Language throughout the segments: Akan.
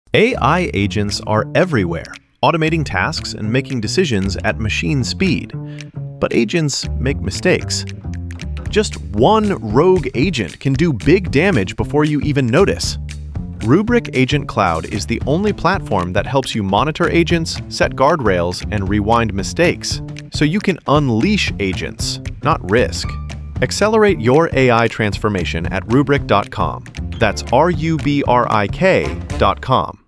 AI agents are everywhere, automating tasks and making decisions at machine speed. But agents make mistakes. Just one rogue agent can do big damage before you even notice. Rubrik Agent Cloud is the only platform that helps you monitor agents, set guardrails, and rewind mistakes, so you can unleash agents, not risk. Accelerate your AI transformation at Rubrik.com. That's RUBRIK.com.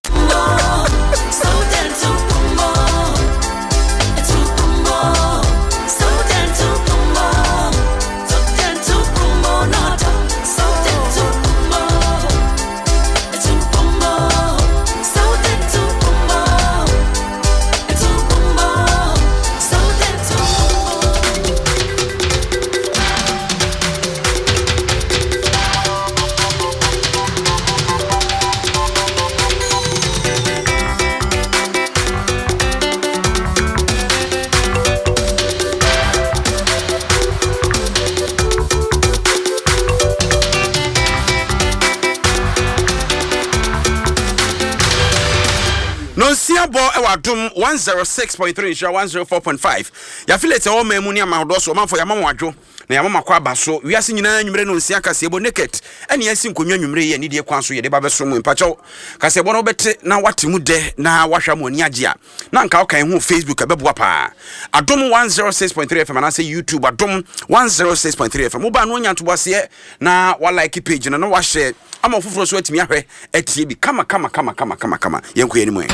Bo ewadum 106.3 insha 104.5 ya filete o memu ni amadoso manfo ya mamwadwo na ya mama kwa abaso wiase nyina nwumre no nsia kasebo naked ene yasi nkonwa nwumre ye ni de kwanso ye de babeso mu mpacho kasebo no bete na watemu de na wahwa mu ani agye a na nka okan hu Facebook abeboa pa adom 106.3 FM na say YouTube adom 106.3 FM uba no nya ntobose na wa like page na no wa share ama fufuro so atimi ahwe atie bi kama yenko ye ni mu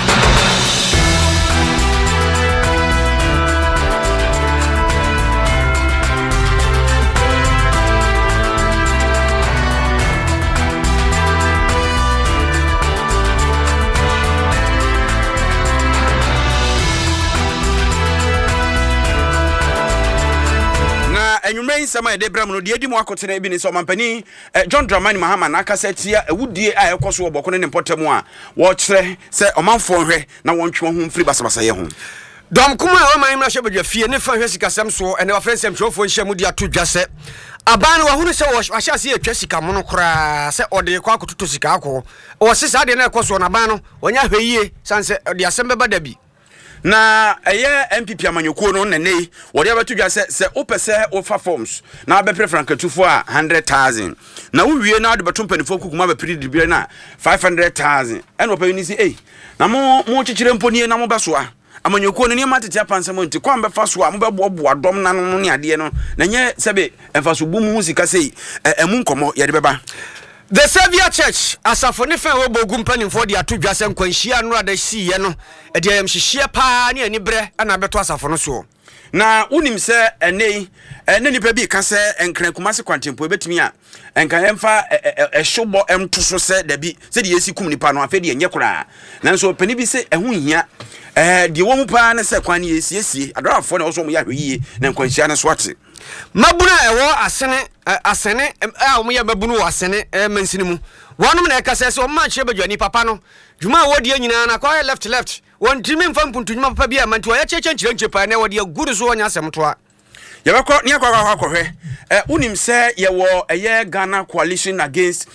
enyumre sama e debra no de edi mu akotena ebi ni so mampani John Dramani Mahama na akasa tia ewudie a ekoso obokone ne potamu a wo kire se omanfo hwe na wontwe ho mfiri basabasa ye ho dom kuma wa man na hwebadwa fie ne fa hwe sikasem so ene wa frensem twofo nhye mu dia to dwase aban wa hunu se wo ahya se etwa sika mo no kra se ode kwa akototo sika akọ wo se sa de na ekoso na ban no wonya hweyie sanse de asem beba da bi na eye MPP amanyokuo no nene wode abatudwa se opese ofa forms na abepre frankatufo a 100,000 na wuwie na ade betompanifo kukuma bepre dibire na 500,000 ene opani si na mo chichire mponi na mo besoa amanyokuo ne matete apansam nti kwa mbefa so a mo bebobo adom na no ne ade no na nye sebe emfaso bu mu sika sei emu nkomo ye de beba The Savior Church asafo ne fa wo bogu mpanimfo de atodwa se nkwanhia no ada siye no e de ayamhyehye pa ne ani bre ana beto asafo no so na unim se ene nipa bi ka se enkran kumase kwantempo ebetimi a enkan emfa ehwobo emto so se da bi se de yesi kum nipa no afa de enye kura nanso pani bi se ehu hia de wo mu pa na se kwan yesi adorafo na wo so mo ya hweyie na nkwanhia ne so ate mabuna ewo asene a omo ya mabunu asene mansini mu wonum na ekase se o ma chire badwani papa no dwuma wodi anyina na kwa left won timi mfa mpuntudwuma papa bia manti wa ya cheche nchire pa na wodi aguru so wonya asemtoa yabekọ ni akwa hwe unim se yewo eye Ghana coalition against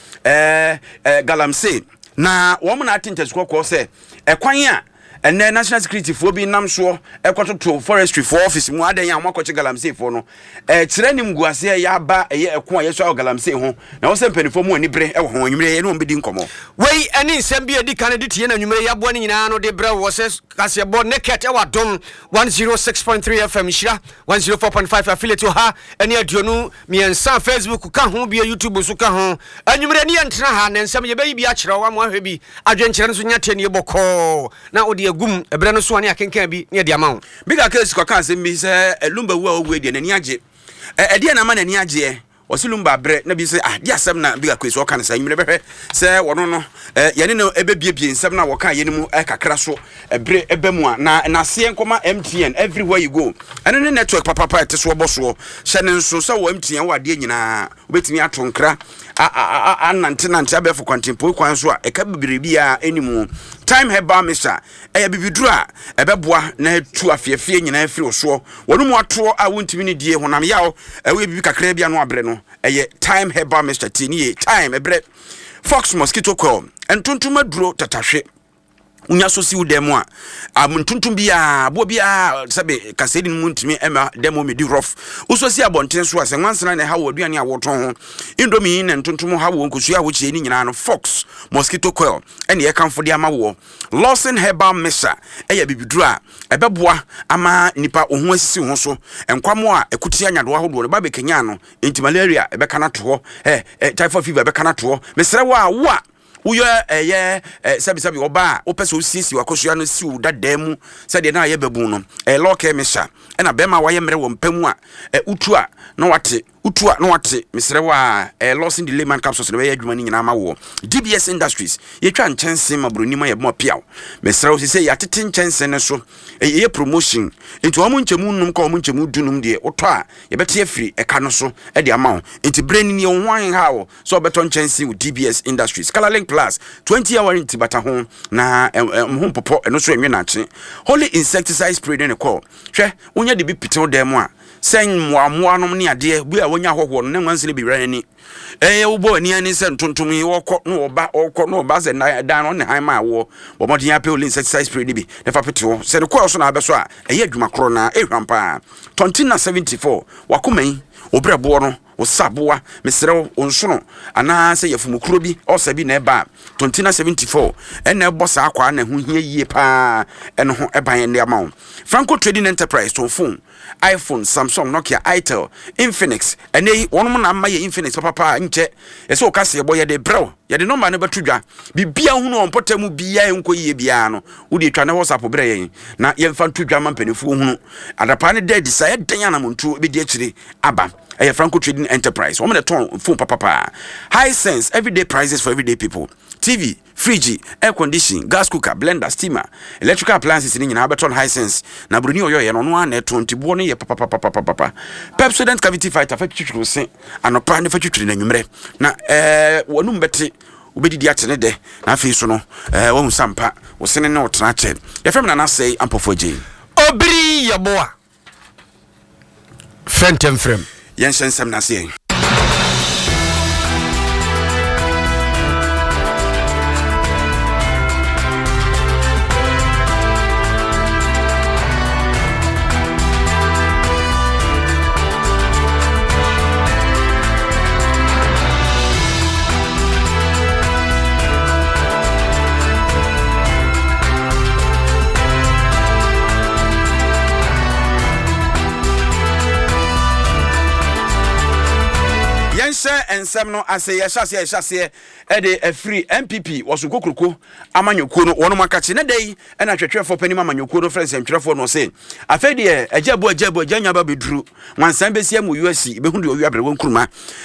Galamsey na wo mo na atintesko ko se ekwan a ene national security fo bi nam so ekototo forestry for office mu adan ya makoche Galamsey fo no kire nim guase ya ba eye eko a yeso Galamsey ho na wo se mpanifo mu ani bre wo ho nwumre ye no mbedi nkomo wei ani nsem bi edi kan de tie na nwumre ya bo ne nyina no de bre wo se kase bo naked e wadom 106.3 FM shira 104.5 affiliate ha ani aduonu miensa Facebook ka ho bi YouTube so ka ho anwumre ne yentena ha na nsem ye bayi bi a kire wa mo ahwe bi adwenkyere no so nyate ne bokọ na odi gum ebre no so ani akenkan bi ne de amawo biga case kwa kan se mi se lumba wu a ogu edi na ni age edi na ma na ni age osilumba bre na bi se di asem na biga case o kan se nyimre behwe se wono no yene no ebebiebie nsem na wo kan yene mu kakra so bre ebemu a na se nkoma MTN everywhere you go ene ne network papa ete so oboso hye ne nso se wo MTN wa de nyina obetimi atonkra nante abefo kwantempo kwan so a eka bibiribia enimu time heba misa bibiduru a ebeboa na tu afiafie nyina afiri oso wonu mu ato a wontimi ne die honam yawo we bibi kakra bia no abre no time heba Mr. Tini time ebre Fox mosquito coil entontuma duro tatahwe unya so si udemu a tuntum bia bo bia sabe kasedi mu ntimi ema demo me di rough uso si abonten so ase nwansana na ha wo aduane a woton ho indomie na tuntum ha wo nkusu a wo chie ni nyina no fox mosquito coil ene ye kanfo de ama wo Lawson herbal mixture eya bibiduru a ebeboa ama nipa ohun asisi ho so enkwamo a ekuti anyado ahodo ba bekenya no enti malaria ebeka na to ho typhoid fever ebeka na to ho mesere wo uyo sabi oba opese osisi wakosua no si udadam sade na ye babu no loke mesha na bema waye mere wo mpamu a utua na wate mesere wa Lawson the layman capsules no ye adwuma ni nyina ma wo DBS Industries ye twa nchense mabroni ma ye mo piaw mesere osise ya tete nchense ne so ye promotion enti wo nchemu num ka wo nchemu dunum de oto a ye bete afiri eka no so de ama wo enti brain ni won ha wo so beto nchense with DBS Industries Colorlink Plus 20-hour warranty bata ho na ho popo eno so enwe na che Holy insecticide spray ne call hwe wonya de bi pitew dem a sen moamoa no ne ade bu a wonya hoho no ne nwansele bi wran ni wo bo ani ani se ntontom yi wokọ no oba se na dan no ne han ma wo bo modin ya pe Holy insecticide spray ni bi ne fa pitew se de call so na abeso a eye adwuma kro na ehwampa 2074 wakomai obrebo no osaboa mesrew onsono ana se yefumukuro bi osabi na eba 2074 ena ebosa akwa na ho hia yie pa eno ho eban ne amawo Franco Trading Enterprise to phone iPhone, Samsung, Nokia, Itel, Infinix ene wonum na maye Infinix papa nche ese o kase ebo ye de brew ye de number ne betudwa bibia hu no onpotamu bia enko yie bia no wo de twa na WhatsApp bre yen na ye mfa tudwa mampanifu hu adapa ne de decide dan na montu be di akire aba Franco Trading Enterprise woman the ton phone papa Hisense everyday prices for everyday people TV, fridge, air conditioning, gas cooker, blender, steamer, electrical appliances in Haberton Hisense. Na bruni oyo ye no one 20 boni ye papa. Pepsodent cavity fighter fa twitwu sen anopa ne fa twitwu na nwumre. Na wonu mbeti ubedi atene de na afi so no wo sampa wo sene ne otena che. Ye fem na say ampofo je. Obri yaboa. Fentem frem. Yen sensem na say. Ensem no ase ya hyase e de afri MPP woso kokroko amanyoko no wono makache ne dai e na twetwefo panim amanyoko no friends entwerefo no se afedi e ajabu ajanya ba beduru wansan besia mu USC be hundu owi abre wonkuruma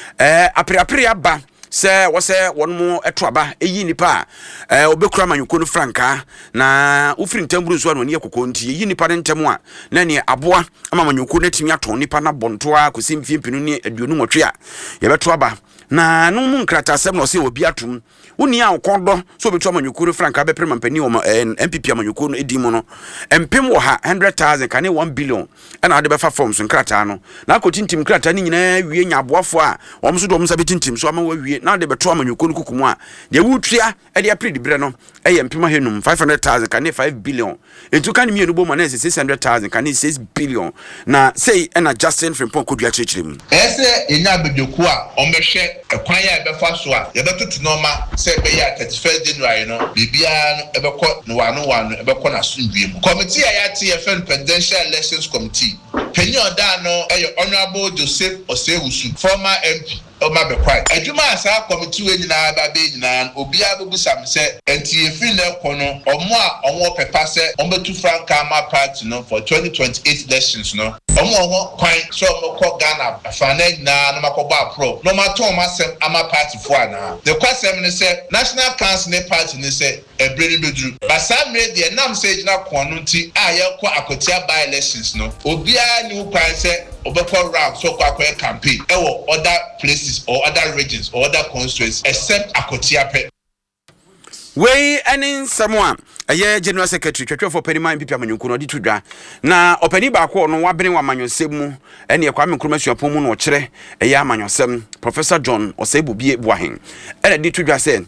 apre aba se wo se wonmo etoaba eyi nipa obekura amanyoko no franka na ufiri ntamburu so ne yakoko nti eyi nipa ne ntemu a na ne aboa amanyoko no timi aton nipa na bontoa kosi mfimpinu ne aduonu nwotwe a ye betoaba na no mu nkrata asem no se obi atum woni a okondo so betu amanyoko no franka be prema mpani o MPP amanyoko no edimu no empem wo ha 100,000 kane 1 billion na ade be fa forms nkrata no na akotintim nkrata ni nyina wie nya aboafo a omso do omsa betintim so ama wie na ade betu amanyoko no kukumu a de wutua e de apredi bre no e empem ahenum 500,000 kane 5 billion entu kan mi enubo ma na 600,000 kane 6 billion na say na Justin Frimpong kodua chechirem ese enya abedwoku a ombehwe ekwan ya ebefa so a yebetoto normal say be ya 31st January no bibia no ebekọ no wano ebekọ na sundue mu committee ya TFN Presidential Elections Committee penny oda no Honorable Joseph Osewusu former MP Oma bekwai adwuma asa committee we nyina ba be nyina obi abubusam se enti efi na kono omo a onwo pepa se ombetu franka ma party no for 2028 elections no omo kwan so omko Ghana fanen na no makoba pro no maton masem ama party fo ana the question ne se National Council ne party ne se ebreni bedru basamre de nam se nyina kono nti a yakọ akotia by elections no obi a ni kwan se obekọ round so kwa campaign ewo other places or other regions or other constituencies except Akotiape. We any someone a general secretary twetwe for penima MPP amanyoko no ditudwa na opani ba ko no wabene wa amanyosem mu ene Kwame Nkrumah suapon mu no kire amanyosem Professor John Osebobie Boahen ene ditudwa se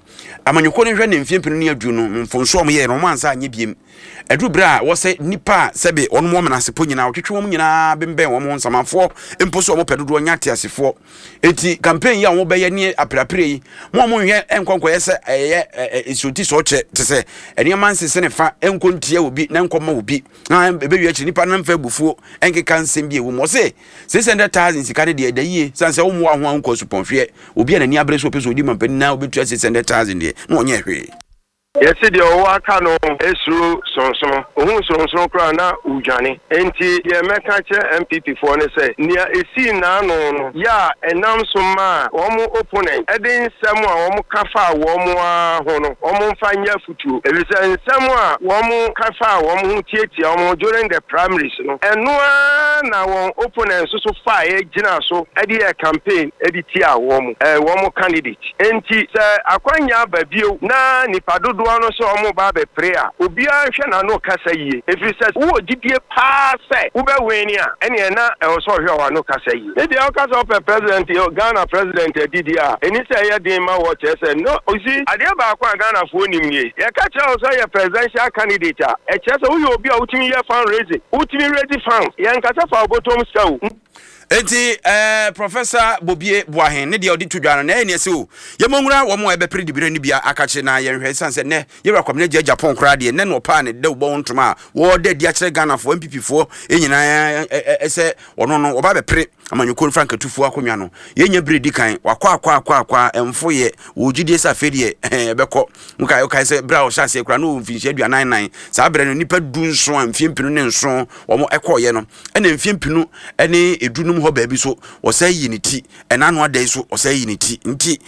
amanyoko ne hwe ne mfiempinu ne adu no mfonso om ye no mansa anye biem edu bra wo se nipa sebe ono mo menase po nyina otwetwe wom nyina bemben wo mo nsamafo emposo mo pedodo nya teasefo enti campaign ya wo beye ne aprapre yi mo hwe enkonko ye se isuti so che se ene mansese ne fa enkontia obi na enkoma obi na bebewi achi nipa na mfa bufuo enkeka nsem bi ewu mo se 600,000 sikade de edayie sanse wo mo ho anko suponhwe obi na ni abre so peso odi mampani na obetua 600,000 de na onye hwe. Yes, the Owakano Esru Sonson, whom Sonson Crana Ujani, Enti, the American MPP for say, near a scene no, ya, and nam suma, Omo opponent, Edin Samoa, Omo Kafa, Womo Hono, Omo Fanya Futu, Elisa Samoa, Womo Kafa, Womo Tieti, Omo during the primaries, and no one opponent so fire, Gina, so Eddie campaign, Eddie Tia, Womo candidate, Enti, Aquanya Babio, na Nipado. No so omo ba be prayer obia hwe na no kasa yie if you say wo gidie pa say wo be weni a ene na e so hwe wa no kasa yie e dey kasa of president Ghana president Didia eni say ye dey ma wo che say no ozi ade ba kwa Ghana fo nim ye ye ka che so ye presidential candidate e che say wo obi a utimi ye fundraising utimi ready funds ye nkasa fa obotom saw. Enti Professor Bobie Boahen ne de odi tudwa na ene se o ye monwura wo mo ebe predibire ni bia akache na ye hwe sanse ne ye rakom ne Japan kra de ne no pa ne de wo ntoma wo de dia kire Ghana fo MPP fo enyina ese wono no oba be pre amanyoko Frank Tufu akonwa no ye nya bredi kan wakwa emfo ye wo gidie sa fedie ebeko muka yo kai se bra o chance kra no mfinhye aduanan nan sa bre no nipa du nso amfiempinu ne nso wo mo ekoye no ene mfiempinu ene edunu ho baabi so wo say yiniti enano adai so wo say yiniti nti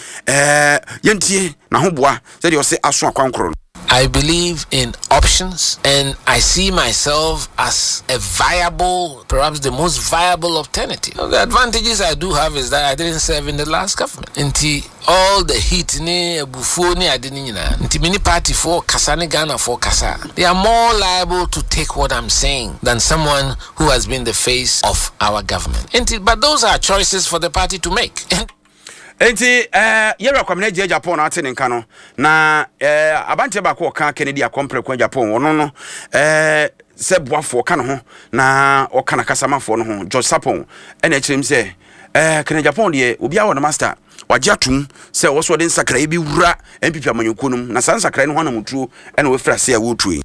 yentie na ho boa say de wo say aso akwankoro. I believe in options and I see myself as a viable, perhaps the most viable alternative. The advantages I do have is that I didn't serve in the last government. Until all the heat I didn't until many party for Kasane Ghana for Kasa. They are more liable to take what I'm saying than someone who has been the face of our government. But those are choices for the party to make. Enti yera kwamne je Japan ate ne nka no na abante ba ko ka Kennedy akompre kwa Japan wono no se boafo ka no ho na o kana kasamafo no ho George Sapon ene chirim se Kennedy Japan de obi a wona master wajatum se wo so de nsakra bi wura MPP amanyokonum na sansakra ne ho na mutuo ene we fra se a wotuo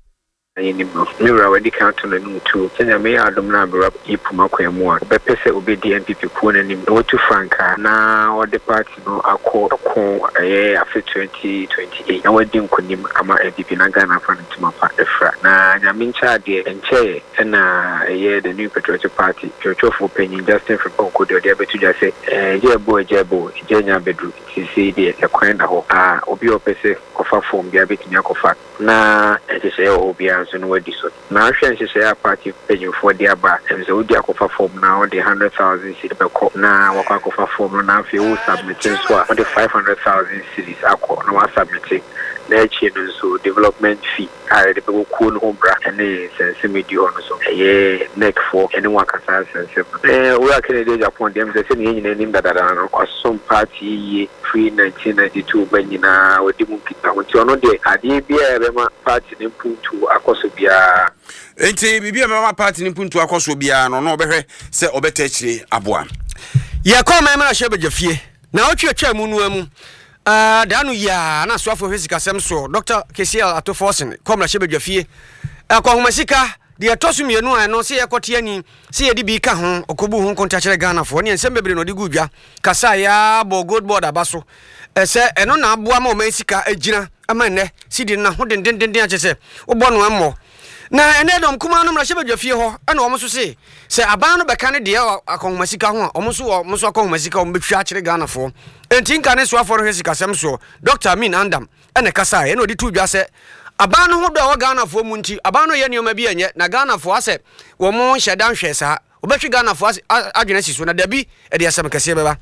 Mira wedi count on the new two. Senya me adom na bra ipuma kwemu a bepese obedi MPP ko na nim no to franka na o the party no akọ after 2028 na wedi nkonim ama MPP na Ghana fa ntuma fa efra na nyamincha de enche na the new patriotic party churchofo penyin Justin Frimpong de betu ja say jebo jenya bedru si de ekwan na ho obi opese kofa form bia betumi akofa na say obi so no wedi so na hwe say party penyin for dia ba em say odi akofa form na o de 100,000 cedis be ko na wakwa akofa form na afi o submitting so o de 500,000 cedis akọ na wa submitting na echi no so development fee are de be ko no bra ene sense media on so neck for anyone can sense we are Kennedy Japan dem say say nyina nim dadada no osom party free 1992 banyina wodi mu kita wonti ono de ade bia rema party ne puntu akoso bia enti bibia mama party ne puntu akoso bia no no obehwe se obeta chire aboa ye ko mama hye bejafie na otwetwa mu nu amu danu ya na soafo hwesika semso Dr. KCL Atoforsen komra hye bejafie akohomasika de atosu mienu an no se yekote ani se yedi bi ka ho okobu ho konta kire Ghana fo ne ensem bebre no de gudwa kasa ya bo gold board abaso se eno na aboa ma o masika agina ama ne sidi na ho dendenden akese obo no ammo na ene dom kuma no mra hye badwafie ho ana o mso se aban no beka ne de akohomasika ho o mso akohomasika o betwa kire Ghana fo enti nka ne so aforo hwesika semso Dr. Amin Andam ene kasa ene odi tu dwa se abano ho do wa Ghana fo mu nti abano ye nioma bi enye na Ghana fo ase wo mo hyedan hwe sa obetwe Ghana fo adwena siso na dabi e de asem kase beba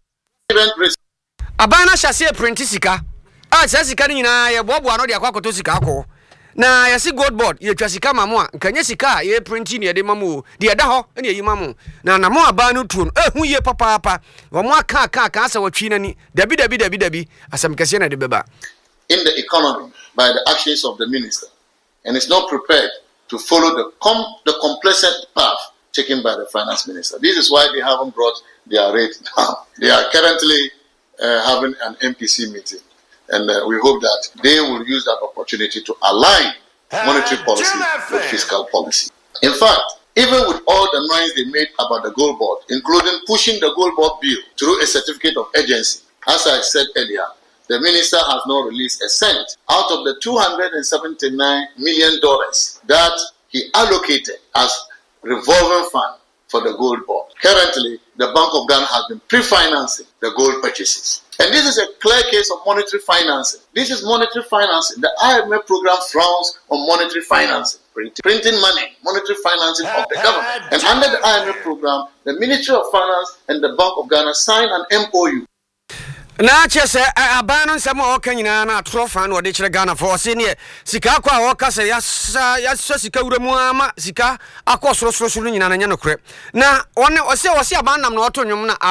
abana hyase print sika sika ni nyina ye bobo ano de akwakoto sika akọ na yesi gold board ye twa sika mamu a nkanye sika ye print ni ye de mamu de da ho ene yi mamu na mo abano tuo hu ye papa wo mo aka asa watwi nani dabi asem kase na de beba in the economy by the actions of the minister and is not prepared to follow the complacent path taken by the finance minister. This is why they haven't brought their rate down. They are currently having an MPC meeting, and we hope that they will use that opportunity to align monetary policy with fiscal policy. In fact, even with all the noise they made about the gold board, including pushing the gold board bill through a certificate of urgency, as I said earlier, the minister has not released a cent out of the $279 million that he allocated as revolving fund for the gold board. Currently, the Bank of Ghana has been pre-financing the gold purchases. And this is a clear case of monetary financing. This is monetary financing. The IMF program frowns on monetary financing. Printing money, monetary financing of the government. And under the IMF program, the Ministry of Finance and the Bank of Ghana signed an MOU. Na chese abano nsemo okanyina na atrofa na ode kire Ghana for senior sika kwa woka se ya sika wuramu ama sika akosoro nyina na nya nokre na one ose abanam na oto nwom na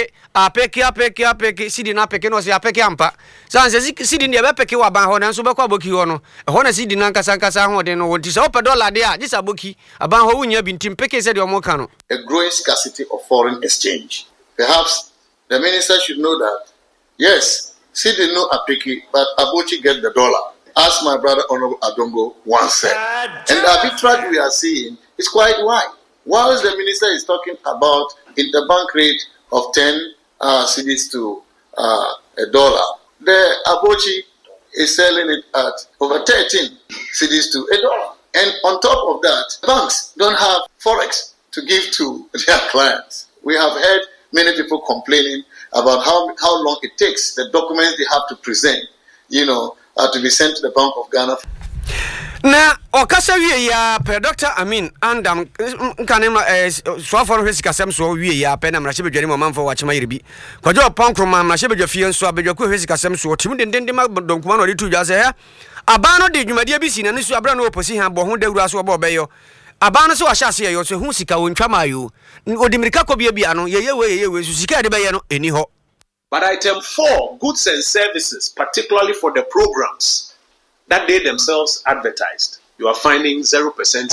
apeke sidi na apeke no ose apeke ampa sanse sidi ne be peke wa ban ho na nso be kwa boki ho no ho na sidi na nkasa ho de no wonti se ope dollar de a jisa boki aban ho wunya bi ntim peke se de omoka no. A growing scarcity of foreign exchange. Perhaps the minister should know that yes, Sidi no Apiki, but Abochi get the dollar, as my brother Honorable Adongo once said. And the arbitrage we are seeing is quite wide. Whilst the minister is talking about interbank rate of 10 cedis to $1, the Abochi is selling it at over 13 cedis to $1. And on top of that, banks don't have forex to give to their clients. We have heard many people complaining about how long it takes, the documents they have to present, to be sent to the Bank of Ghana. Na okasa wie ya per Dr. Amin Andam kanema so for hwesika sem so wie ya pe na mrahye bedwani momamfo wa chema yiribi kwajo pankroma mrahye bedwafie nso abedwako hwesika sem so tim dendende ma donkuma no ritu dwa se he abano de dwumade bi si na nsu abra no oposi ha bo ho dawura so bo beyo abano se wa hyase ye so hu sika wontwa mayo odimirika ko bia no yeye su sika de beye no eni ho. But item 4, goods and services, particularly for the programs that they themselves advertised, you are finding 0%.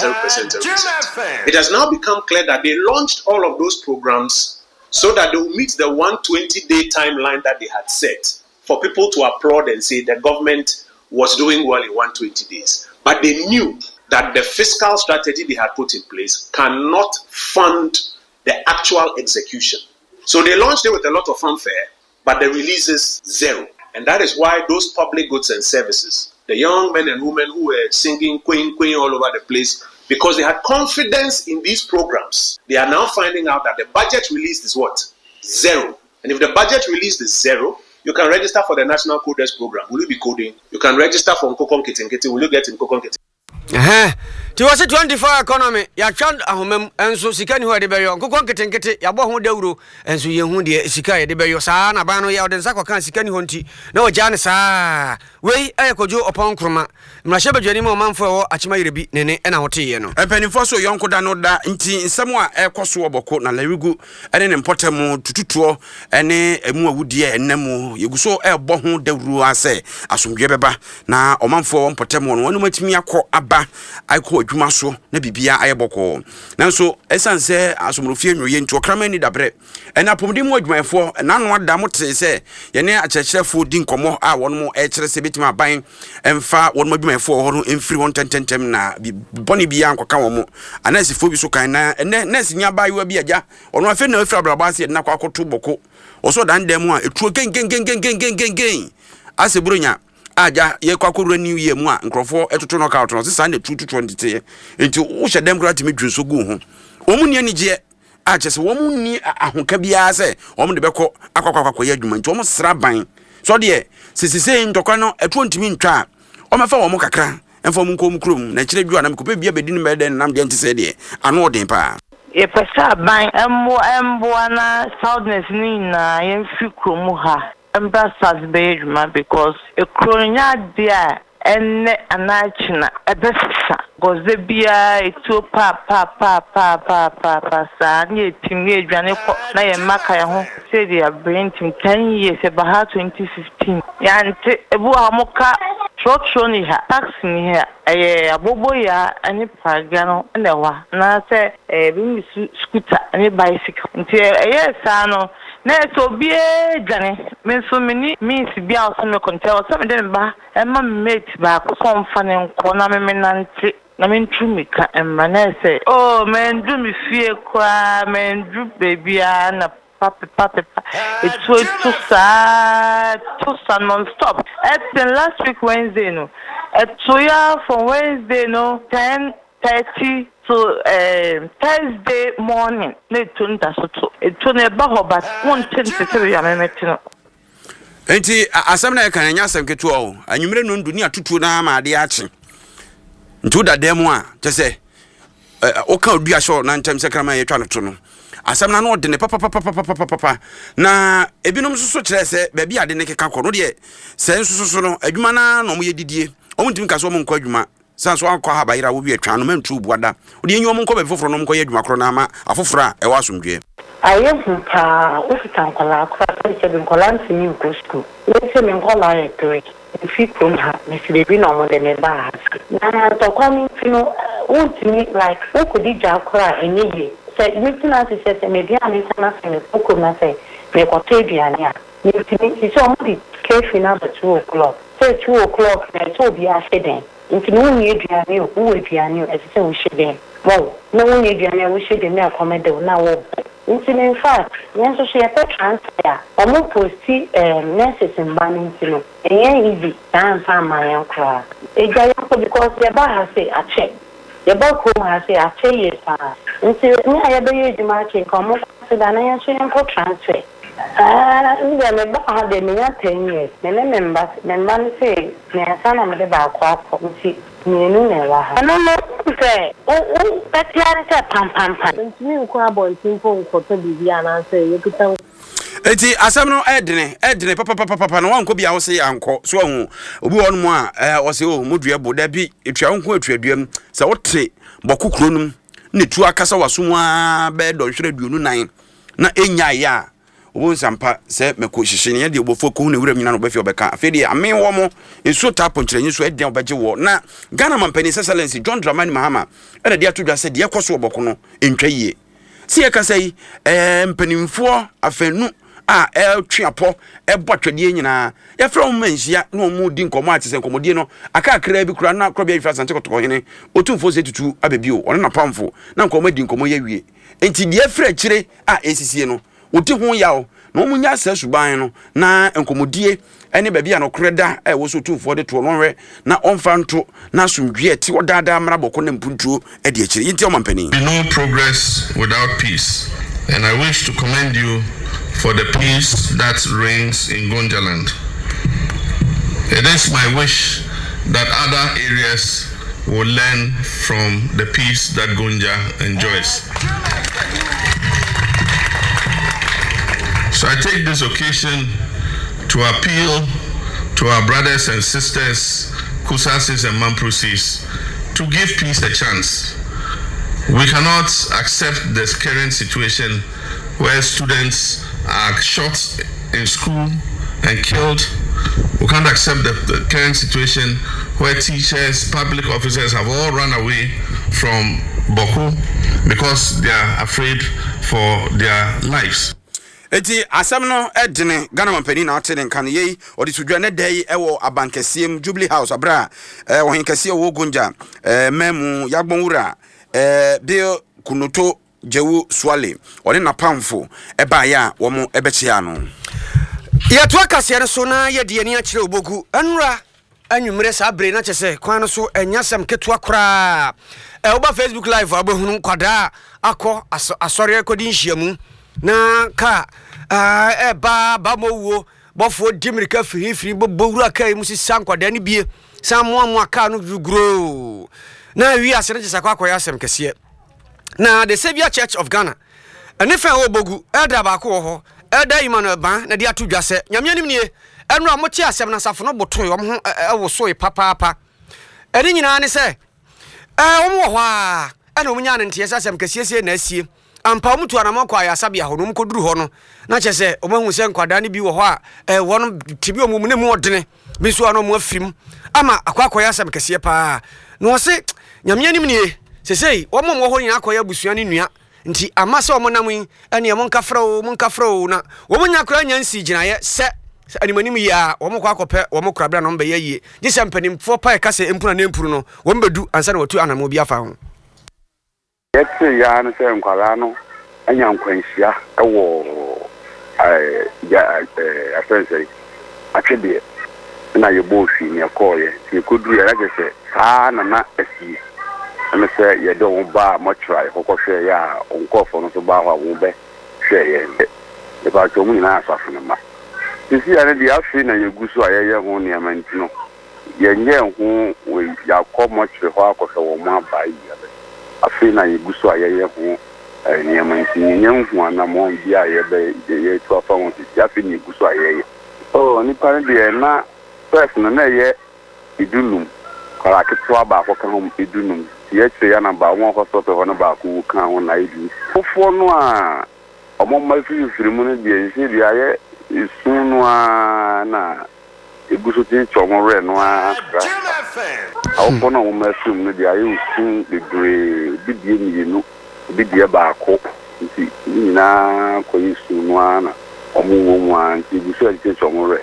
It has now become clear that they launched all of those programs so that they will meet the 120-day timeline that they had set for people to applaud and say the government was doing well in 120 days. But they knew that the fiscal strategy they had put in place cannot fund the actual execution. So they launched it with a lot of fanfare, but the releases 0. And that is why those public goods and services, the young men and women who were singing Queen all over the place, because they had confidence in these programs, they are now finding out that the budget released is what? 0. And if the budget released is 0, you can register for the National Coders Program. Will you be coding? You can register for Nkokon Kitinkiti. Will you get Nkokon Kitinkiti? Ti wase 24 economy ya twa ahomam enso sika ni ho de beyo Nkokon Kitinkiti ya bo ho dawuro enso ye hu de sika ye de beyo saa na ba no ya odensa kokan sika ni ho nti na o ja ne saa wei ayekojo opon kroma mrahye badwani mo manfo wo achima yerebi nene na hote ye no empanifo so yonko da no da nti nsem a ekoso oboko na larigu ene ne mpotem tututuo ene emu awudie enemu yeguso ebo ho dawuro ase asomdwe beba na omanfo mpotem no wonu matimi akọ aba aiko adwuma so na bibia ayeboko nanso esanse asomrofie nwoye nti okrama ni dabre ena pomdi mu adwumayefo nanu ada mote se ye ne akyerkyerefo di nkomo a wonmo ekere se betima aban emfa wonmo adwumayefo ho no emfiri won tententem na boni bia nkoka womo anasifo bi so kan na ene nesi nya bayo bi agya ono afi na afiri abrabase na kwa akoto boko oso dan dem a etuo gen asebrunya aja ye kwakuru new year mu a nkrofo etoto knockout no sesa na 220 enti wo hye dem kra timi dwuso gu ho omu ni je a chese wo mu ni ahoka bia se omu de beko akwakwakwa ye adwuma nti omu sra ban so de sesese ntokwa no eto ntimi ntwa omafa wo mu kakra emfa mu nkom krom na kire dwua na mkope bia bedi ni mede nam de ntise de ano odin pa e pesa ban embo na soundness ni na ye fi krom ha Embassas Bejma because a crony idea enne anachina ebesisa goze bia etu pa sa nye timwe adwane ko na ye maka ye ho say dia brentim 10 years eba 2015 yante ebu amoka trotro ni ha taxi ni ha abobo ya ani pagano newa na se bi scooter ani bicycle nti sa no na so bie dwane me so mini means bia o so me kontel so me den ba emma mate ba ko so mfa ne nko na me nante na me ntumi ka emma na se oh men do me fie kwa men do baby na papa it's too sad non-stop it's last week Wednesday no from Wednesday no 10:30 to Thursday morning ne tunta soto eto ne ba ho but won tente ya memetino enti asem na kan anya asem keto o anwumre no ndu ni atutu na ma ade achi ntu da dem a tese o ka odua sho na ntem sekrama ye twa no to no asem na no de ne papa na ebinom susu kire se ba bi ade ne keka ko no de se susu no adwuma na no mo ye didie o muntim ka so mo nkwa adwuma sanso akwa ha bayira wo bi atwa no mantu buada o de enyo mo nkwa be foforo no mo ye adwuma kro na ma afoforo e wa asomdwe ayempa ufitan kola kwa se bin kola ntimi go school se min kola e great if you come ha me se be no mo de ne ba na to kwa mi fino untimi like o ko di ja kra enye se mi tina se me dia mi sana se me ko na se me ko te biane a mi tini so mo di ke fina ba 2 o'clock say 2 o'clock na to bi a seden nti no nye biane o biane e se o sheden wow no nye biane o sheden na komede na wo in fact, yes, she had a transfer. Almost posti nurses in Banning, and easy, and found my own cry. A giant because the bar has a check. The bar has a check, yes, until I have a market come up to the Nation for transfer. The bar had a mere 10 years. The members, then one say, my son, I'm the bar quack, I don't know. Oh, that pam. You crab on phone for Bibiana say you could tell. Eti asem no edene papa no wanko bia wo se yanko so hu obi won mu a wo se o modua boda bi etwa nko atwaduam se wote bokukuro num ne tu akasa waso a be do hwere duonu nan na enya ya wo nsampa se meko hyehye ne de obofo ko hu ne wura nyina no be fi obeka afedi ame wo mo enso tapo nkyeranye so eden obaje wo na Ghana Mampani Excellency John Dramani Mahama ena de atodwa se de ekoso oboko no entwa yie se ye kasai mpanimfo afenu twiapo botwede nyina ya fra mo manhia na mo di nkomo atese nkomodie no aka akra bi kura na krobia ifra sante kotoko hene otumfo se tutu abebio one na pamfo na nkomo di nkomo ya wie enti de afra kire esisie no oti ho yawo na mo nya sa suban no na nkomodie ene babia no kreda wo so otumfo de to no hwe na onfa nto na sumdwe ti odada mra boko na mpuntuo de akire yinti o Mampani. No progress without peace, and I wish to commend you for the peace that reigns in Gonjaland. It is my wish that other areas will learn from the peace that Gonja enjoys. So I take this occasion to appeal to our brothers and sisters, Kusasis and Mamprusis, to give peace a chance. We cannot accept this current situation where students are shot in school and killed. We can't accept the current situation where teachers, public officers have all run away from Boku because they are afraid for their lives. Eti asem no edene Ghana Mampani na atene kan yei odi sudwa ne dai ewo abankasiem Jubilee House abra wo hinkase wo Gonja memu yagbonwura Bill Kunoto Jewu Swale odi na pamfo eba ya wo mo ebechia no ya to akase ne so na ye de ani akire obogu anura anwumre sa bre na chese kwan no so enyasem keto akora oba Facebook live abohunu kwada akọ asori ekodi nhyiamu na ka ba mowo bofo dimirika firi bobowura kai musi sankwada ne bie samoa aka no gro na wi asere chesa kwa akoya asem kese na the Savior Church of Ghana ene fa obogu elder ba ko ho elder Emmanuel Ban na dia atodwa se nyame anim nie enu amochi asem na safo no boto yom ho ewo so e papa eni nyina ne se wo ho a ena omunya ne ntie asem kasiesie na asie ampa mutu anamako ayasabia ho no mkoduru ho no na chese omahu se nkwada ne bi wo ho a wono tibi omum ne mu odene bi so ano mu afim ama akwakọ ya asem kasie pa no se nyamia nim nie sesei wo mo ho nyina akoya busua ne nua nti amase wo monam ene mo nkafra o na wo monya kra nyansi ginaye se animanim ya wo mo kwakọpẹ wo mo krabra no mbe ye je se mpanimfo pa e kase empuna na empuru no wo mbedu ansa na watu anamo bi afa ho yetse ya no se nkwala no anya nkwanhia ewo afense atwede na yebo fi ne koye ti koduru ya gese na esi ame se ye do wo ba mo try kokofwe ya onkofo no so ba ho wo be hwe ye e ba to mu na asafo na ma sisi ya ne dia afi na yegusu ayeye ho ne amantino ye nye ho ya ko mo try ho akofwe wo mo abai ya afi na yegusu ayeye ho ne amantino nye ho na mo bia ye be ye to afa ho sisi afi na yegusu ayeye ni pa de na first na ye idunum kala kitwa ba ko kan idunum yetse ya na ba won ko so pe ho na ba ku kan ho na idu fofo no a omo ma firi mu ne de nse de aye isunu a na eguso ti chomo re no a awo ko na wo ma firi mu de aye usun de dure bidie ni nu bidie ba ko nti ni na ko isunu a na omo wo mu a nti eguso ti chomo re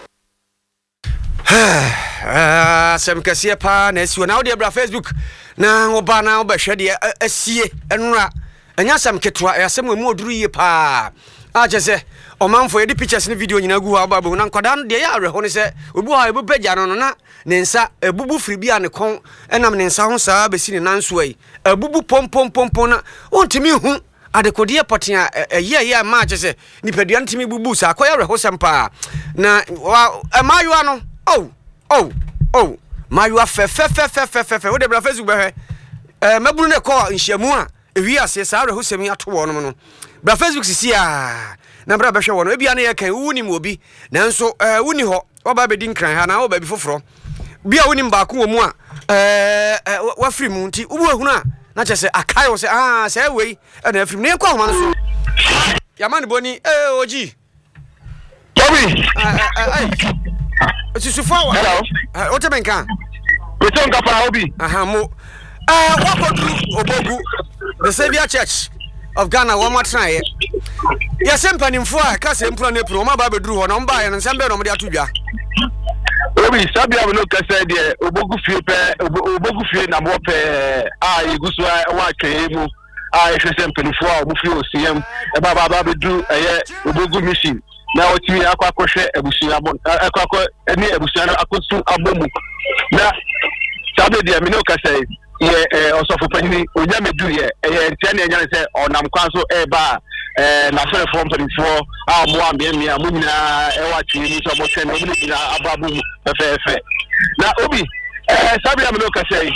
sem kasie pa na esiwo na wo de bra Facebook na oba na obehwe de asie enura anya sam ketwa asem mu oduru yie pa a chese omanfo yedi pictures ni video nyina gu ha babo na nkwada no de ya areho ne se obu ha ebu pagya no na ne nsa ebubu firi bia ne kon enam ne nsa ho saa besi ne nanso ai ebubu pom na ontimi hu adekodiye potia ye ma chese nipadua ntimi bubu sa akoya areho sem pa na amayo no oh mayu afe wo de bra Facebook behwe maburu ne ko nhyiamu a ewi ase sa areho semi ato wo no bra Facebook sisi a na bra behwe wo no ebia na ye kan wuni mu obi nanso wuni ho oba be din kran ha na oba bi foforo bia wuni mbaako wo mu a wa free mu nti ubu ehunu a na chese akai wo se se wei na free ne kwa homa no so yamani boni oji Toby Sisufawa. Hello. What you can? We don't go for Obi. Mo. What go Obogu? The Savior Church of Ghana. One more try. Yes, empany for a cast employ ne pro. My baby drew on by and some better on the Atubia. Obi Sabia will look at the Obogu Fee na Mope. Iguswa Wake. I should empany for Mufio CM. Baba do a Obogu mission. Na otimi akwakwohwe abusia akwakwo eni abusia no akosu abomu na sabe dia me no ka say ye osofo panini onyamedu ye ntia na enya se onam kwanso eba na fere form 24 a mo ambia mu nyina ewa twi ni so bo ken obi ni ababu fefe na obi sabe dia me no ka say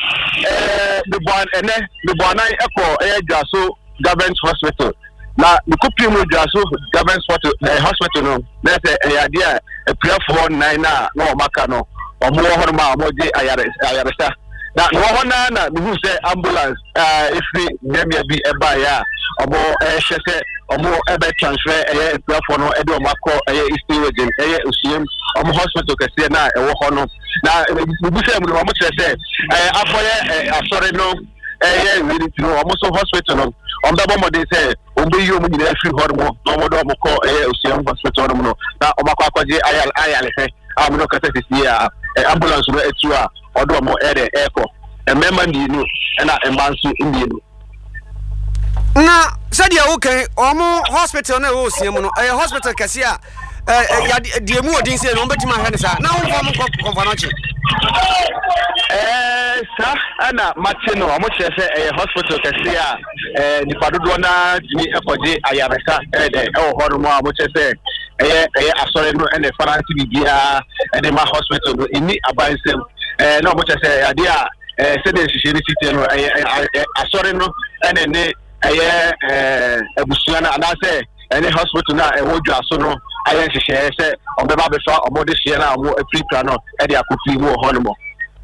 the boy eko jaso government hospital na the couple mu jaso government hospital no na say idea a prayer for 9 na o maka no o mo ho ma mo je ayaresa na no ho na me say ambulance if the dem bi e ba ya o mo hwese o mo e be transfer prayer for no e do mako east region osiem o mo hospital kase na e wo ho no na me say mo mo kire say aboye asore no really to know almost hospital no on the bomb they say obi yo mu nyina free hormo no mo do mo ko osiem hospital no na o makwa kwaje ayale he am no kata sisi ya ambulance no etu a odo mo eko member ndi no na embansu ndi no na sadia okay omo hospital na osiem no hospital kase a ya die mu odin se no betima hwe ne sa na wo fam konfanoche sa ana matino mo chese hospital kase a ni padodo na timi ekoje ayaresa hormo a mo chese asore no ene faranti bibia ene ma hospital no ini abansem na mo chese ade a se de shishiri city no asore no ene ne abusuana na say any hospital na e wodwa so no ayen hyehyɛ sɛ ɔbɛba bɛfa ɔmode hye na ɔmo afirika no e de akɔfi mu hɔ no mo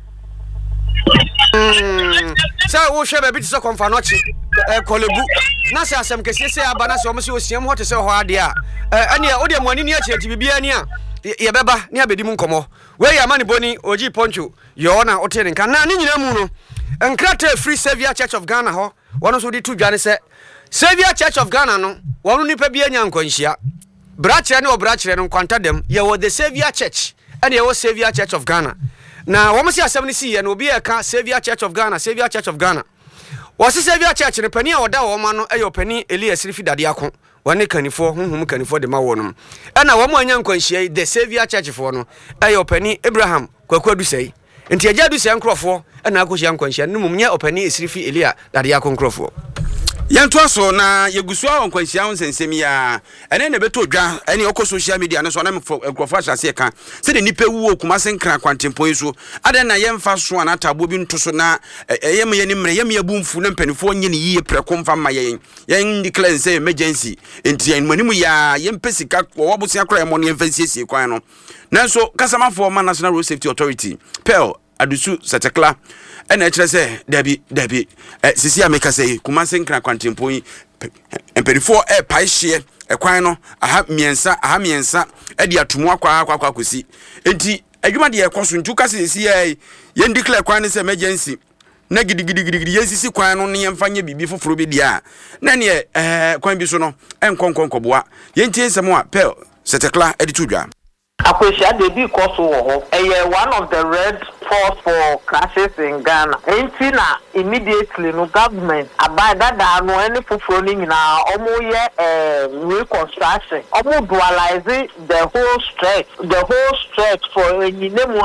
sɛ wo hwɛ baabi te sɛ kɔmfa no kye kɔlebu na sɛ asɛm kɛseɛ sɛ aba na sɛ ɔmo sɛ osiam hɔ te sɛ hɔ ade a ɛne wode mo ani ni akyi akyi bibia ni a yɛbɛba ne abɛdi mu nkɔmmɔ wei yɛ amane boni ogi poncho yɛ na wote ne nka na ne nyina mu no nkrata free Savior Church of Ghana hɔ wɔno so de to dwane sɛ Savior Church of Ghana no wɔno nipa bia nya nkwanhyia brakyerɛ ne obrakyerɛ no kwanta dem yɛwɔ the Savior Church ɛne yɛwɔ Savior Church of Ghana na wɔn si asɛm ne si yɛ no obi yɛ ka Savior Church of Ghana Savior Church of Ghana wɔsi Savior Church ne pani a wɔda wɔn ma no ɛyɛ pani Elias Rifi dade ako wɔne kanifo honhom kanifo de ma wɔnom ɛna wɔn anya nkwanhyia the Savior Church fo no ɛyɛ pani Abraham kwakwadu sɛi nti agya du sɛ nkrɔfo ɛna akɔhyia nkwanhyia no mum nyɛ opani Esrifi Elia dade ako nkrɔfo yanto so na yegusu a nkwanhyia ho nsensem ya ene na beto dwa ene okɔ social media no so na nkrɔfo ahyase ka sɛ de nipa wu okuma senkra kwantempɔn so adan na yɛmfa so ana tabo bi nto so na yɛm yɛ ni mmerɛ yɛm yɛ bumfu na mpanifo nye ne yie prɛko mfa ma yɛn declare sɛ emergency enti yɛn manimu ya yɛmpɛ sika wɔ bosia kora yɛm no yɛmfa siesie kwan no nanso kasamafo ma National Road Safety Authority Pearl Adusu Satekla ena kyerɛ sɛ dabi sisi ameka sɛ Kumase nkra kwantempɔn emperifo paihye ekwan no aha miensa de atomu akwa akosi enti adwuma de ekoso ntu ka sisi yɛn declare kwan ne sɛ emergency na gidigidi yesisi kwan no ne yɛmfa nye bibi foforo bi dia na ne kwan bi so no enkonkonkoboa yɛntie nsɛm a Pearl Satekla editudwa Akwesha de bi koso wo one of the red force for crashes in Ghana. Enti na immediately no government abada da no any fufuro ni nyina omo ye reconstruction. Omo dualize the whole stretch for enyinemu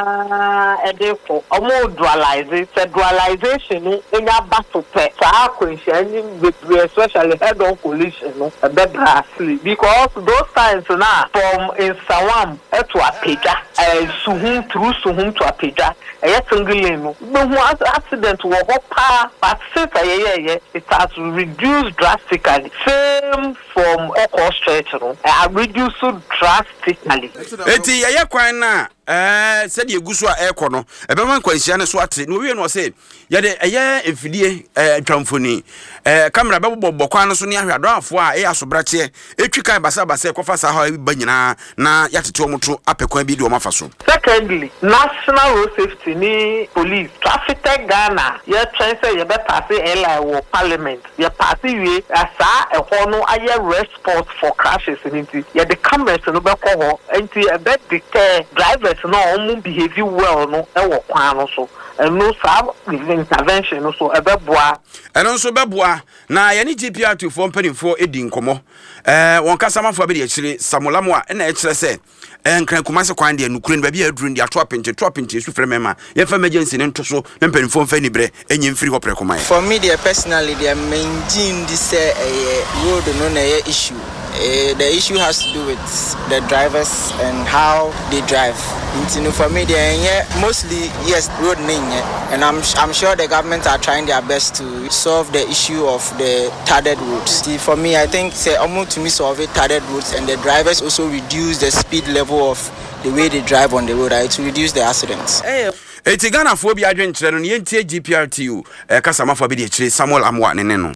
edefo. Omo dualize the dualization no enya battle pe. Sa akwesha ni especially head on collision no be because those times na from in Sawam to Apeja Suhum through Suhum to Apeja single no accident wo pa but since it has reduced drastically same from Oko Stretch no reduced drastically eti yeye kwan na said ye gusu a ekɔ no ebema nkwanhyia ne so ate no wie no say ye de efidie twamfoni camera bɛbɔ kwan no so ne ahwado afo a asobrache etwi kan basa ekofa sa ha ba nyina na yatete omoto apekwan bi de o mafa so. Secondly, National Road Safety ni police traffic Ghana ye try say ye be pass airline wo parliament ye pass wie asa ehɔ no aye rest spot for crashes nti ye the cameras no be kɔ hɔ nti e be deter drivers no omu behave well no e wo kwan no so no sab intervention no so e be boa eno so be boa na ye ni GPR2 for mpanimfo edi nkomo won kasamafo be de akyire samolamo a na e kyerɛ sɛ enkran Kumase kwan de nukure no ba bia aduru ndi ato apente su frɛ mema ye fa emergency ne nto so na mpanimfo mfa ni bre enyi mfiri hɔ prɛko man. For me there personally there main this road no na issue. The issue has to do with the drivers and how they drive. For me, mostly yes, road and I'm sure the government are trying their best to solve the issue of the tarred roads. For me, I think almost to me solve it tarred roads, and the drivers also reduce the speed level of the way they drive on the road, to reduce the accidents. Eti Ghana for bi adwenkyerɛ no yentie GPRTU kasamafo bi de akyire Samuel Amwa ne no.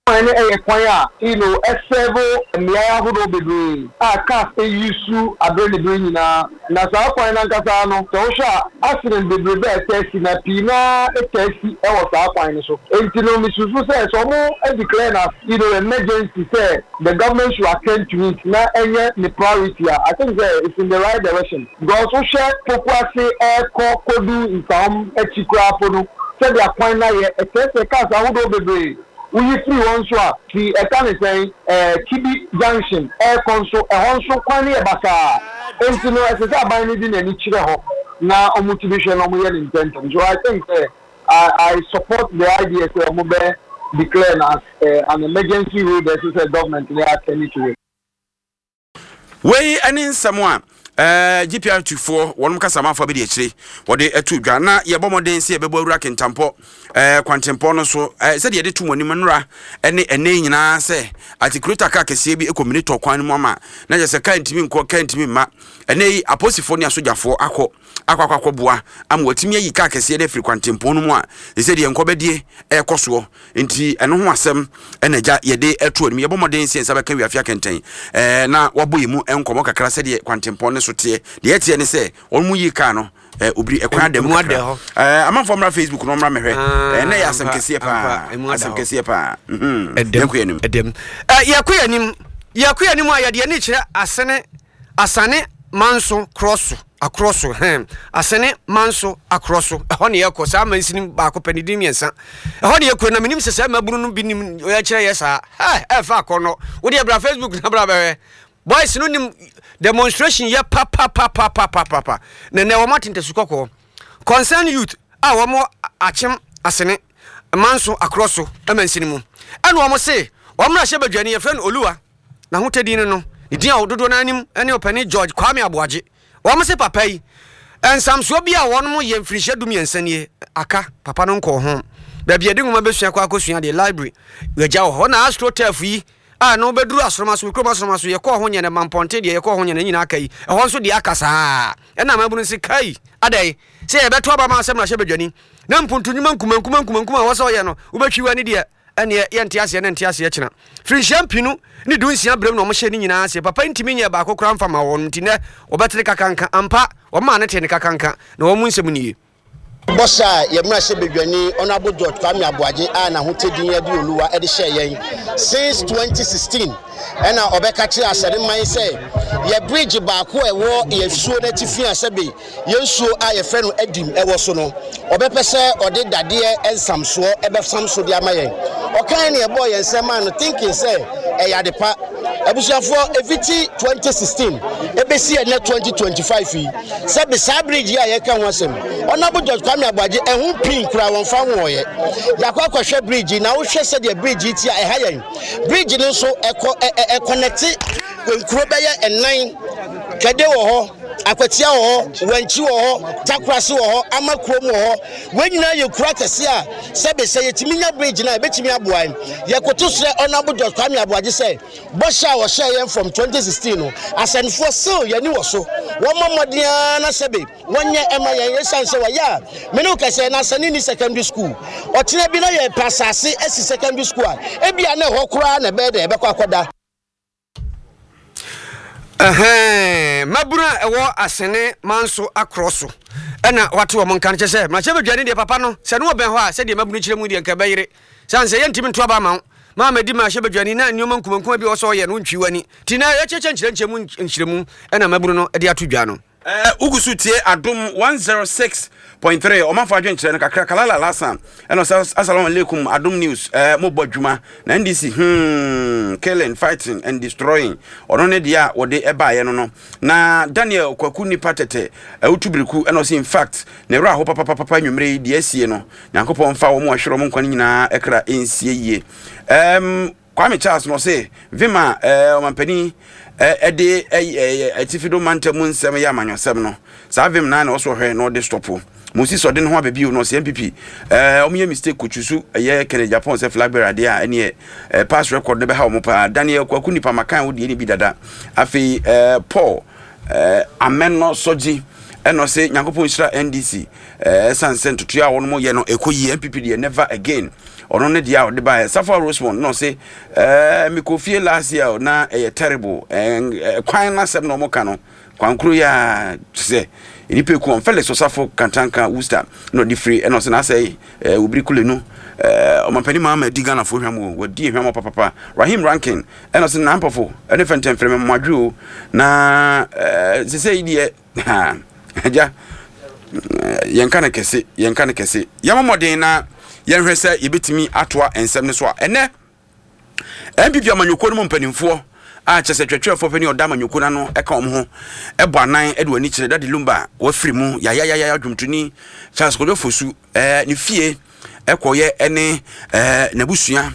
Several Miahudo Bedouin, cast a issue, a very bringing na Southpoint and Casano, Tosha, accident the Brevette test in a Pina, a test, or Southpoint. So, Mrs. says, so more and declare us, emergency said the government should attend to it, not any the priority. I think it's in the right direction. Because so share Pokwase air Kodu in some Echikra, said they are quite a test a cast, I would obey. We free one shot. The saying Kibi Junction, air console, a honso quani a basa. And to know as a binding any chiho. Now, a motivation on my intention. So I think I support the idea that Mobe declare as an emergency road as a government they are attending to it. Way and in someone. GPR 24 wonum kasa mafo be de akire wode etu dwa na ye bomoden se ye bebo awura kentampo kwantempo no so se de de tumonim nra ene nyina se atikrota ka kese bi ekommunity kwan mu ama na je se ka ntimi nko ka ntimi ma ene aposifo ne asojafo akwakwakwaboa am watimi yi ka kese de firi kwantempo no mu a se de nkobedie ekoso nti eno ho asem ene ja ye de etu onim ye bomoden se nsa be ka wiafia kenten na waboyimu enkomo kakra se de kwantempo ne so tie de etie ne se onmu yi ka no obri ekwan dem amanfo mra Facebook no mra mehwe na ya asem kese pa asem kese pa edem yakuyanim a yade ne kire asane manso cross across asane manso across ho ne yakọ sa mansini ba ko panidi miensa ho ne yakọ na minim sese mabunu no binim ya kire yesa fa akọ wo de bra Facebook na bra bewe boys no nim demonstration ya pa ne wo matinte sukoko concern youth wo mo achem asene manso across amansini mu ene wo mo se wo mra hye badwani ye friend Oluwa na hotedi no idia ododo na anim ene opani George Kwame Aboaje wo mo se papa yi ensamso bia wo no ye mfirihye dum yensanie aka papa no nko ho da bia de ngoma besua kwa akosua de library weja ho na astrotef yi no beduru asromaso kromasromaso ye ko ho nyene mamponte de ye ko ho nyene nyina akai ho nso de akasa na mabunu se kai adai se ye beto aba ma asem na hye badwani na mpuntu nyuma nkumankuma wo so ye no wo betwiwa ni de ene ye ntiase ne ntiase ye kina free champinu ni dunsia brem no mo hye ni nyina ase papa ntimi nya ba kokora mfa ma won ntine obetere kakanka ampa o ma ne te ne kakanka na wo mu nsem ni Bossa yemra hye bedwani Honorable George Kwame Aboaje na hotedin ya di Oluwa e de hye yen since 2016 ena obeka kire asere man say ye bridge ba ko ewo ye suo na tifi asebe ye suo a ye fe no adim ewo so no obepese ode dade ensamso ebe samso de amayen okan ne e boy ensema no thinking say e yade pa ebusuafo eviti 2016 ebesi na 2025 yi sebe sa bridge ya ye kan wasem Honorable George Kwame Aboaje ehun pin kura won fa woye yakwa kwahwe bridge na wo hwe se de bridge ti a ehayen bridge no so connect kwenkuro beye enan kede wo ho akwatia wo ho wanchi wo ho takrase wo ho amakrom wo ho wenyina ye kura kese a sebe se yetiminya bridge na ebetimi aboan yekoto sre Honorable George Kwame Aboaje say Bossa wo share from 2016 no asenfo so ye ni wo so wo mamodia na sebe wonye ema ye yesanse wa ya me no kese na sani ni secondary school otena bi na ye pasase esi secondary school a ebia na ho kura na be de ebekwa akoda mabura ewo asene manso akroso ena wate wo monkan chese ma che bedwane de papa no se no oben ho a se de mabunu chire mu de nka bayire sanse ye ntimi nto aba ma medi ma che bedwane na nyoma nkumankuma bi wo so ye no ntwiwani tina ye cheche nchiremu ena maburu no de atodwa no ugusu tie adum 106.3 omanfo adwen kire no kakra kalala lasa eno assalamu alaikum adum news mo bodwuma na NDC killing fighting and destroying ono ne dia wode ebaye no na Daniel Kwaku ni patete utubiriku eno si in fact ne ra ho papa nwumre di asie no Nyankopon fa wo mo ahwero mo nkwan nyina ekra ensie yie Kwame Charles no say Vima omampani ede atifido mantamu nsem ya amanyosem no sa vim na na oso hwe no de stopo musi so de no ho babi no se MPP omuye mistake kuchusu ye kene Japan se flag de a ene pass record de be ha mo pa Daniel Kwaku nipa makan wo de ni bi dada afi Paul ameno soji eno se Nyankopon hira NDC sansen tutu a won mo ye no ekoyi MPP de never again ono ne dia o de ba Safa Rosemont no say me ko fie last year na terrible kwan na sem no mo ka no kwankuru ya se ini pe ku on Felix Osafo Kantanka Worcester no di free eno se na say obiri kule no o mampani ma di Ghana fo hwam wadi hwam papa Rahim Rankin eno se na mpofo ene fenten frem mwadwo na se say die ha ja yenkana kese yamamoden na yenhwe se yebetimi atoa ensem ne so a ene MPP amanyoko no mpanimfo a chese twetwefo pani odama nyoko na no eka omho ebo anan ede wani kire dade lumba wa firi mu ya dwumtuni Charles Kodo Fosu ne fie ekoye ene nabusua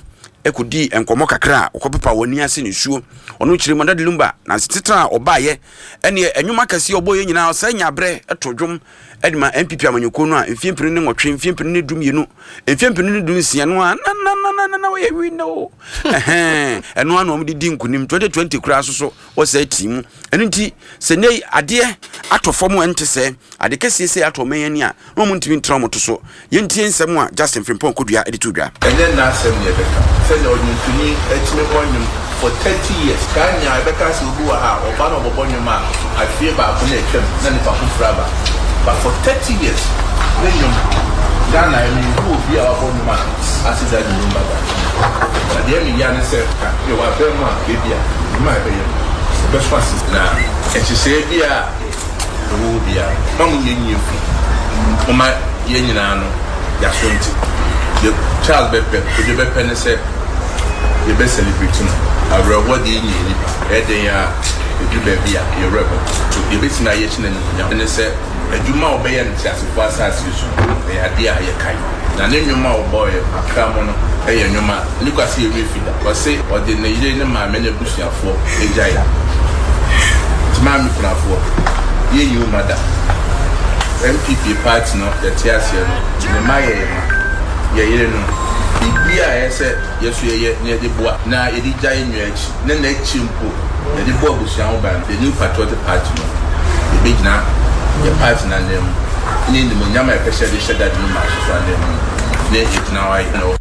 ekodi enkomo kakra okopepa woni ase ne suo ono chire manda de lumba na setitra obaye ene enwuma kase oboye nyina osanya bre etodwom edima MPP amanyoko no a mfiempiri ne nwotwe mfiempiri ne dumienu mfiempiri ne dunsia no a na we wi no eno anu omdidi nkunim 2020 kura so wosa timu eno nti se nei ade atofom ente se ade kese atome yani a no muntimi ntra moto so yentie nsem a Justin Frimpong kodua editudwa enye na asem ye beka se na odintuni etime bonyum for 30 years kanya beka se obu ha oba no bobonyum a afie ba ko na etwem na nipa ko fraba but for 30 years nyum Ghana I mean who be our bonyum as is that number that the me yan say you are very much bibia my be best pass na e ti say bia who bia mamu yenyi fu mama yenyina no ya sonti the child bepe the bepe ne say the best celebrity no award yin ni eden ya edu baby ya you rebel to the best na ye chine no ne say aduma obeye ne ti asefo asase so e ade a ye kai na ne nwuma oboy akra mo no e ye nwuma nikwase ye refida o say o de ne yire ne ma me ne busuafo ejai tima mi kunafo ye yi o mada MPP party no the tiasia no ne maye ye yire no bibia ese yesu ye ne de boa na ye di jai nwachi ne na chimpo ne de boa busuan ba the new patriotic party no e bigina ye party na nem ni ndi mo nyama e pese de sheda de ma so ande ne it now I know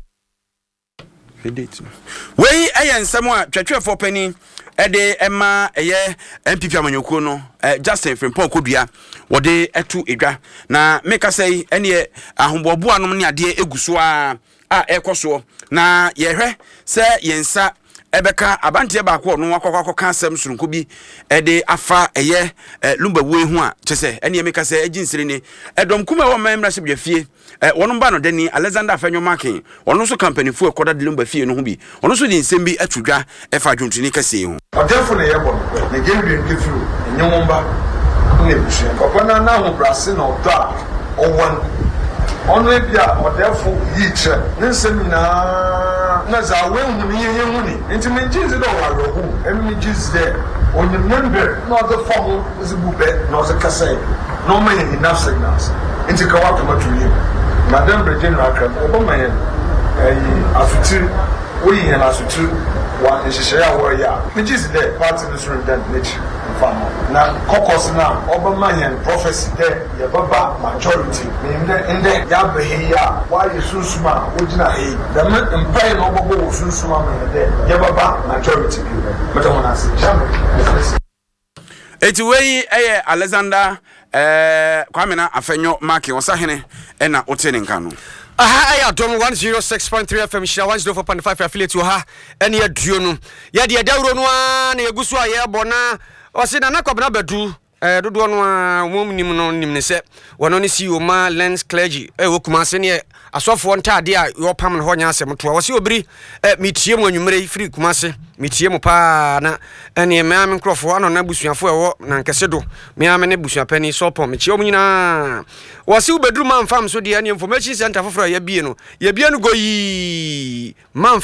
we ensem a twetwefo pani ede ema eye MPP amanyoko no Justin Frimpong kodua wode etu edwa na meka sei ene ahombobo anom ne ade eguso a ekoso na yehwe se yensa ebeka abante baako no akokaka asem surunko bi ede afa eye lumba wo ehu a chese ene meka se aginsire ne edom kuma wo memra se bia wono ba no dani Alexander Afenyo Makin wono so company fu ekoda de lumba fie no ho bi wono so di nsem bi atudwa efa dwontuni kase hu odefo ne yebo ne gembi nkefiru enyomba ne bushia papa na ho brase na oda owon ono ebia odefo yiche ne nsem na za wenhu ne yenhu ni nti me jinze do wa rohu emi jinze de onyembe no the form is bube no the kase no man enough signals nti ka wa tomato yi Madam Virginia Akram, Obama, Asutu, we and Asutu, one is a share warrior, which is the party of the nature farmer. Now, Cocos now, Obama and prophecy there, the Baba majority, in the Yabahia, why you Susuma, Ujina, the men empire over Susuma, the Yababa majority. But I want to say, it's way Alexander. Kwamena Afenyo Makin osahene ena otene nkano aya dom 106.3 FM shira 104.5 affiliate ha ene aduo no ya de dawro no na yeguso aye bona osi na nakwabna badu dodo no omomnim no nim ne se wono ne CEO ma Lens Clergy wokumase ne asofo ntade a yo pam no honya asem to wosi obiri mitie mu anwumre free kumase mitie mu pa na ene me nkrofo ano na busuafo ewo na nkese do me ame ne busuapani sopo mitie mu nyina wosi ubedru manfam so de ene information center foforo ya bie no goyi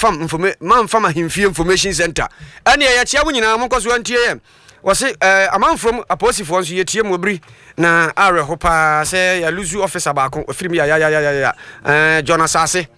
manfam ahimfie information center ene ya chia mu nyina monkoso antie wasi among from apostle ones yetie mu obiri na are hopa say ya luzu officer baako ofrim ya Jonas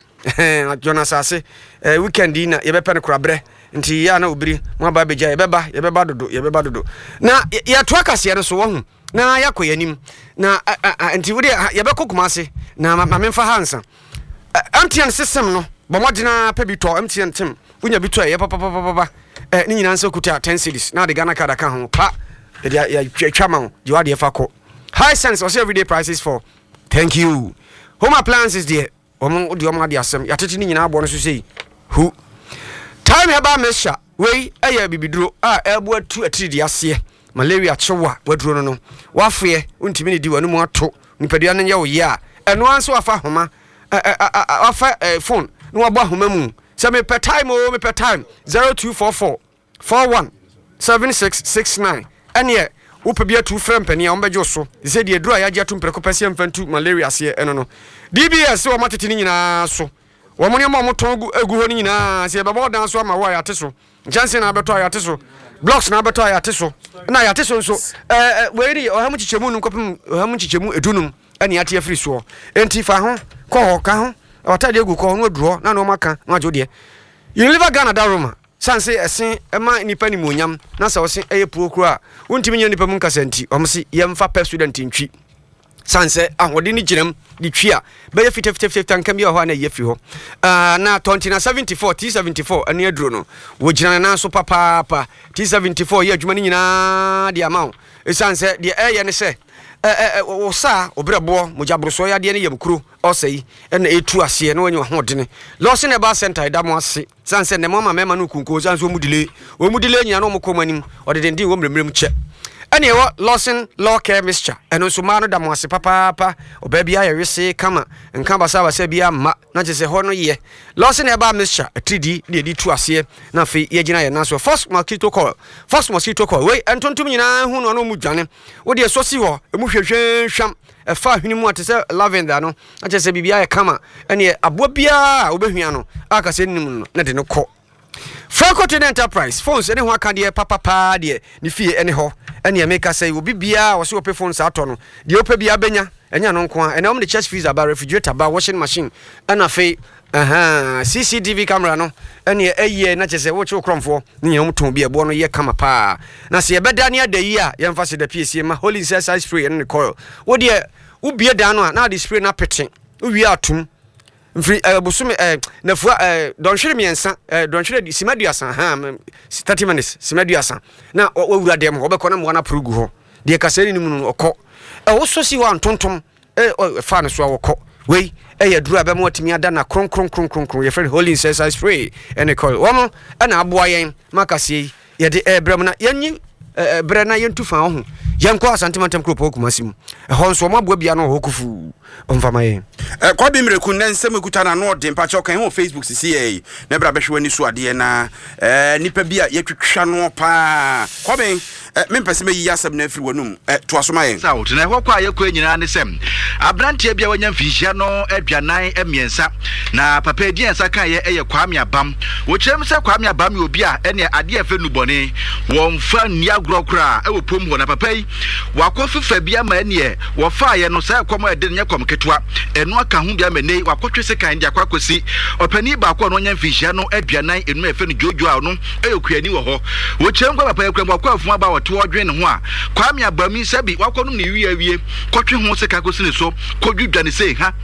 Ase weekend na yebepe ne korabre nti ya na obiri mo aba beja yebeba dodo na ya to akase ne so wo hu na yakoyanim na nti wode yebekọ kumase na mamemfa hansa MTN system no bomodina pebito MTN team unya bito ye papa ni nyina nso kuta 10 cities na de Ghana card aka ho pa ya twama you are the fako high sense also everyday prices for thank you home appliances there omo de omo de asem ya tete ni nyina abo no so sei who time haba mesha we aya bibiduro elbo atu atiri de ase malaria chewa waduro no wafie untimi ni di wanu mu ato nipadua no ye wo ye a eno anso wafa homa wafa phone no wabo homa mu se me per time 0244 41 7669 ene upebia tu frem pani a ombejo so ze de dura ya ja tu mpreko pese mfantu malaria se eno no DBS o matete ni nyina so Womoni ma moton egu ho ni na se baba dan so ma wa ya teso jansen na beto ya teso blocks na beto ya teso na ya teso nso we ri o ha mu chichemu nu kopim o ha mu chichemu edunum ani ate afri so enti fa ho ko ho ka ho otade egu ko no duro na no maka na ajo de Unilever Ghana Daruma sanse esen ema nipa ni monyam na sa osen eye puokro a wontimi nya nipa mu nkasanti omsi yemfa pep student ntwi sanse ahode ni giram di twi a be fit tanka bi ho na ye fi ho na 2074 T74 ani aduro no wo gina na so papa T74 ye adwuma ni nyina di amount sanse de eye ne se wo sa obrebo mojabroso ya de ne yamkuro osei na etu ase na wanyi ho dene loss ne ba center da mo ase sanse ne mama mema no kunko sanse o mudile nyina no mo komanim o de den wo mremrem che ene wo Lawson Law Care Mixture eno so ma no da mo ase papa oba bia ye wese kama nka basa basa bia ma na je se ho no ye Lawson e ba mixture 3D de di tu ase na fe ye gina ye na so first mosquito coil we entontum nyina hu no mu dwane wo de so si ho emu hwehwe hwam e fa hwini mu atese lavender no na je se bibia ye kama ene abo bia obehwia no aka se nim no na de no ko Franco Trade Enterprise phones ene ho aka de papa de ni fie ene ho ene make say obi bia wo se ope phones ato no de ope bia benya enya no nko a ene om the chest freezer ba refrigerator ba washing machine ana fe CCTV camera no ene eye na chese wo che okromfo ni yom ton bia bo no ye kama pa na se ebeda ne adayi a ye mfa se da PSA ma holy insecticide spray ene coil wo de wo bia dan no na de spray na peten wo wi atum mfri bosume na fua don hwere miensa don hwere simaduasa 30 minutes simaduasa na wawura dem ho bekọ na mo na progu ho de kaseri ni mu okọ wo so si wa ntontom fa ne so awokọ we ye duru abem watimi ada na kron ye fere holy insecticide spray ene call wo mo na aboa yen makase ye de ebrem na yenyi bre na yentu fa ho yanko asantimantem kropo kumasim ho nso mo aboa bia no ho kufu omfamaye kwa bi mreku na nsem ekuta na no de mpacho kan ho Facebook sisi na bra behwe ni so ade na nipa bia yetwetwa no pa kwa ben mempese meyi asem na afiri wanum to asomaye sawo tena ho kwa yekwa nyina ne sem abrantie bia wanya mfihia no aduanan emiensa na papa edi ensa kan ye Kwame Abam wo kyerem se Kwame Abam obi a ene ade afa nubone wo mfa nia grokra e wo pom ho na papa yi wakofifa bia ma ene wo fa ye no sai komo ede nya komketwa eno aka hu bia mene wakotwe se kan dia kwakosi opani ba ko no nya mfihia no aduanan enu afa no jojo a no eyekuani wo ho wo kyerem kwa papa yekwam kwa afuma ba to odwen ho a Kwame Abam sabi wakonum ne wie kotwe ho se kakosi ne so kodwudwane se ha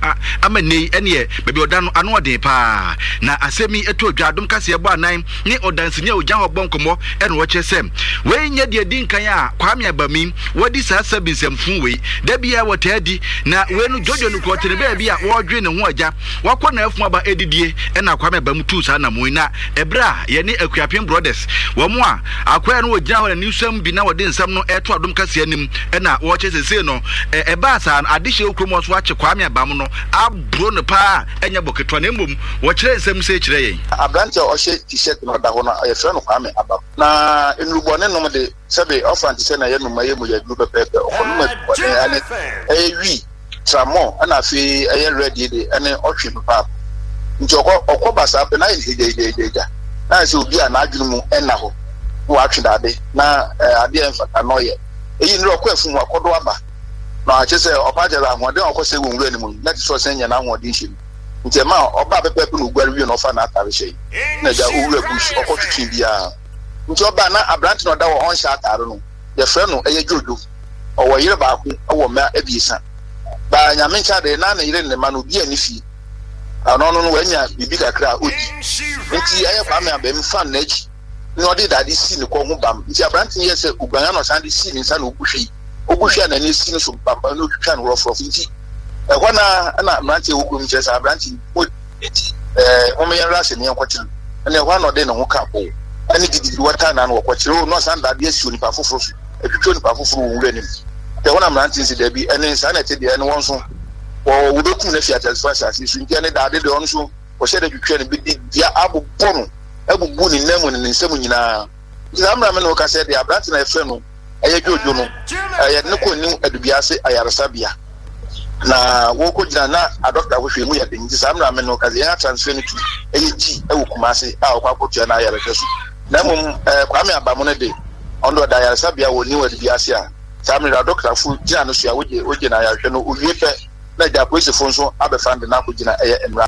amane ene bebi odan ano odin pa na asemi eto odwadom kase ebo anan ne odansenya ogyan obon komo ene wo kyesem we nya de din kan a Kwame Abam wodi sa sabinsem we da bia wotadi na we no jojo no kotere be bia wodwe ne ho agya wakona afuma ba edidie ena Kwame Abam tu sa na mo na ebra ye ne Akuapem brothers wo mo a akwaa no ogyan ho na sam bi na wodi nsam no eto adom kase anim ena wo kyesese no eba sa adihye okromo so ache Kwame Abam no abro ne pa enya boketwa na mbom wo kyere nsam se kyere yen abrante o hye t-shirt no da ho na ye fre no Kwame Abam na enrubone no de sebe ofan ti se na ye no maye mo ya du pepepe okono ma ane wi tramo ana fi eye ready de ane otwe papa nti okobasa pe na ide na se obi a na adwunu mu ena ho wo atwe dade na ade emfata no ye eyi nro kwafu mu akodo aba na achese obajara ahode okose wo nwura ni mu na ti so senya na ahode nshi nti ma oba pepepe no gwari wi no fa na atare hye na ja owura bush okotwetwe bia nti oba na abrant no da wo on sha atare no ye fre no eye jojo owo yire ba ku owo ma ebiisa ba nya mencha de na yire ne ma no bi ani fi ano no wanya bibi kakra odi nti eye Kwame Abam fan na echi ni odi dade si ne ko ho bam nti abrant ye se uganya no sande si ni nsa no oguhwe na ne si no so bam no twitwa no rof nti ekwana na abrant ye ogum chesa abrant o me yara se ne yankotiri na ehwa no de ne ho ka po ani gidi wata na no kwotiri no sande ade si oni pa foforo so etwitwa ni pa foforo wo wura nim ehwa abrant si de bi ene nsa na te de ene wonso wo beku na fi atasfasa si nti ene dade de onso wo hye de twitwa ne bi dia abubono ebubu ni nemu ni nsemu nyina zamra me no ka se de abrant na efe no eye jojo no eye ne ko ni adubiase ayaresabia na woko jina na adokta wo hwe mu ya den sam na me no kaze ya transfer ni tu eji ewo kumase a okwa kotua na ya bekesu na mum Kwame Abamu ne de ondo da ya sabia woni wadi biase a sam na adokta fu jina no so ya woje na ya hwe no uwie pe na ja police fo nso abefande na ko jina eye emra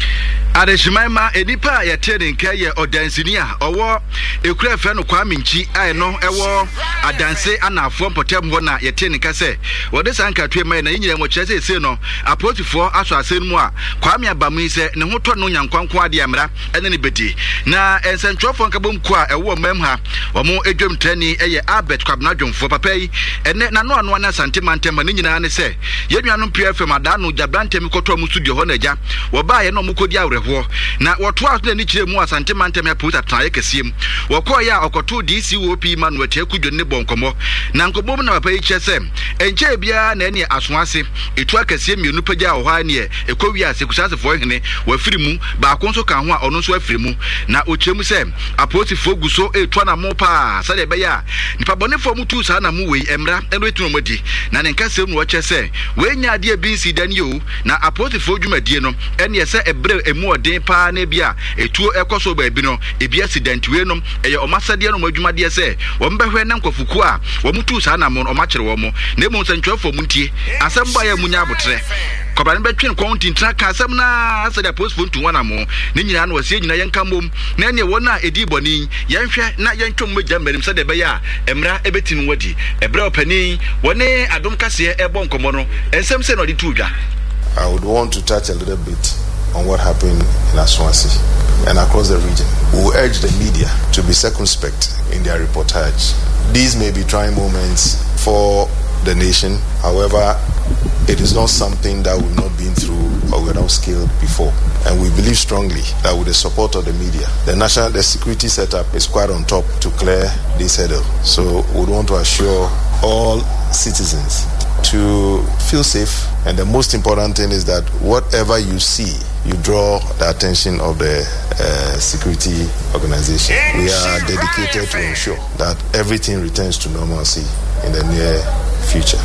Adeshimaima edipa ya teninka ye odansinia owo ekura fe no Kwame Nchi ai no ewo adanse anafo mpotem ho na ye teninka se wode sanka tue mai na yinyira mo kyese se no apotifo aso asen mu a Kwame Abamu se ne ho to no nyankwanko ade amra ene ne bedi na ensentwofo nkabom ku a ewo mam ha omo edwom trani eye Albert Kwabnadwomfo papai ene na no ano na santimantem ne nyina ne se yenuanom PFM adano jabrantem koto mu studio ho na ja wo ba ye no mu kodi awre na woto aso ni kire mu asante mantem ya puta tan yekesiem wokọ ya okoto DCOP manu ateku dwonne bonkomo na nkobom na papa yichese enche bia na ene asoase etu akesiem mienu pagya ohwa ne ekowi asekusase fo hene wafiri mu ba konso kan ho a ono so afiri mu na ochemu se apotifo guso etu na mo pa sade be ya nipa bonefo mu tu sa na mu wei emra eno etu no modi na ne nkasem no wochese we nya ade binsi danio na apotifo dwumadie no ene yese ebre emu den pa na bia etuo ekoso ba bi no ebi accident we no eye omasade no madwumade se wo mbehwe na nkwafuku a wo mutu sa na mo omachire wo mo na emu nsantwafo mu ntie asamba ya munya abotre kobane betwen kontin traka asam na asade post phone tu wana mo ne nyina na wase nyina yenka mom na ene wona edi boni yenhwe na yentwom magya mmerim sade be ya emra ebetin wadi ebra opani wone adom kase ebo nkomo no ensem se no di tuudwa. I would want to touch a little bit on what happened in Aswansi and across the region. We will urge the media to be circumspect in their reportage. These may be trying moments for the nation. However, it is not something that we've not been through or without skill before. And we believe strongly that with the support of the media, the security setup is quite on top to clear this hurdle. So we want to assure all citizens to feel safe, and the most important thing is that whatever you see, you draw the attention of the security organization. We are dedicated to ensure that everything returns to normalcy in the near future.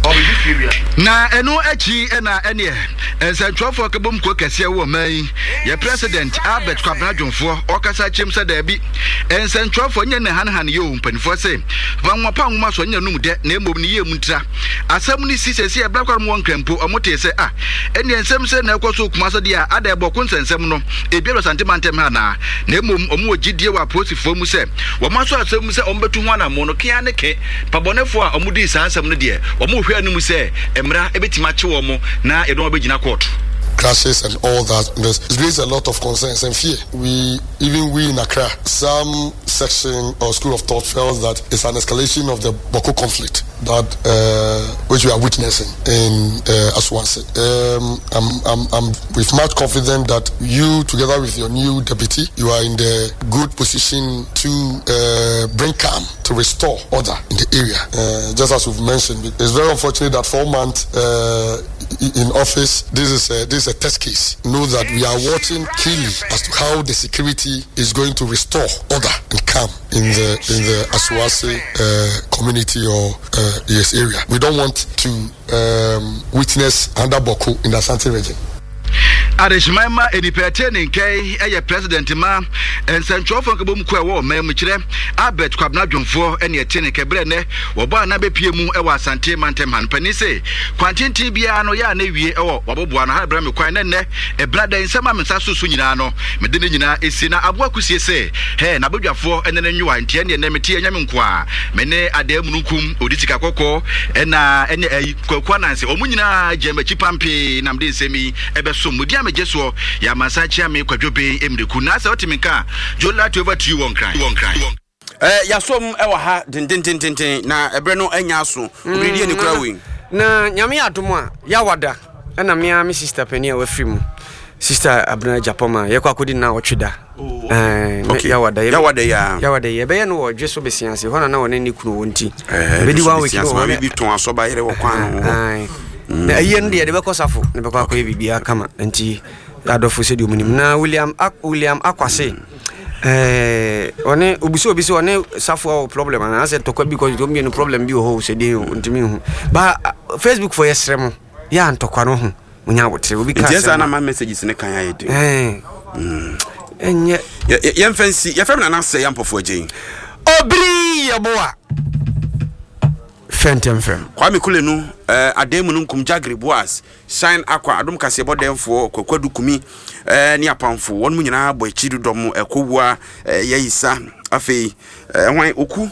Na eno achi na ene ensantwofo kabom ko kase wo man ye president Albert Kwabnadwomfo okasa chimsa da bi ensantwofo nye ne hanhan ye ompanifo se vanwopa nwoma so nya num de na emom ne ye muntra asam ni sisese e blakwar mo nkrempo omote se ene ensem se na ekoso kumasa dia ada ebo konsensem no ebielo santimantem ha na emom omo ogidie wa posifo mu se wo maso asem se ombetu ho na mo no kia ne ke pabonefo a omudi sansem no de omo hwe say emra ebetima che wo mo na edon obegina court crashes and all that. It raises a lot of concerns and fear. We in Accra, some section or school of thought felt that it's an escalation of the Boko conflict that which we are witnessing in Aswansi. I'm with much confidence that you, together with your new deputy, you are in the good position to bring calm, to restore order in the area. Just as we've mentioned, it's very unfortunate that 4 months in office, this is a test case. Know that we are watching keenly as to how the security is going to restore order and calm in the Aswansi community or yes area. We don't want to witness under Boko in the Ashanti region. Adeshimaima edipetene nkei eye president ma ensantwofo kabom kwa wo mem kire Albert Kwabnadwomfo ene etene kebre ne wo ba na bepiemu e wa Asante mantem han pani se kwantintin bia no ya na wie e wo waboboa no ha bra me kwan ne e brada nsema mensa susu nyina no me de nyina esi na aboa kusie se he na bodwafo ene ne nwa ntie ne ne meti anyame nkoa me ne adamununkum oditika kokko ena ene ayi kwakwa nanse omunyina jemachi pampe namde nsemi ebeso mudi amejeso ya masachi ame kwadwobe emreku na se otiminka jola to over to you one cry ya som ewa ha den na ebre no anya so obidi ni kura wi na nyame adomo a ya wada na me sister pani a wafrimu sister Abna Japoma ye kwa kodi na otweda ya wada ya be no odweso besianse hona na wona ni kunu wonti bedi wa week no bi ton asoba yere wo kwan no na yen de be kosafo ne be kwa kwa bibia kama nti adofo sedi omunim na William Akwase one obiso one safo problem na say to kwa because do me no problem bi ho sedi ntimi hu ba Facebook for yesterday ya ntokwa no ho munya wotre obi ka say na messages ne kan ya de enye ye fancy ye fam na say yampofo agyin obri yeboa Fentem Kwame Kulenu ademu nkum Jagri Boas Shine Aqua adom kase bodemfo Kwakwadu Kumi ni apamfo won mu nyina bo achidu dom ekowua yeyisa afei hwan oku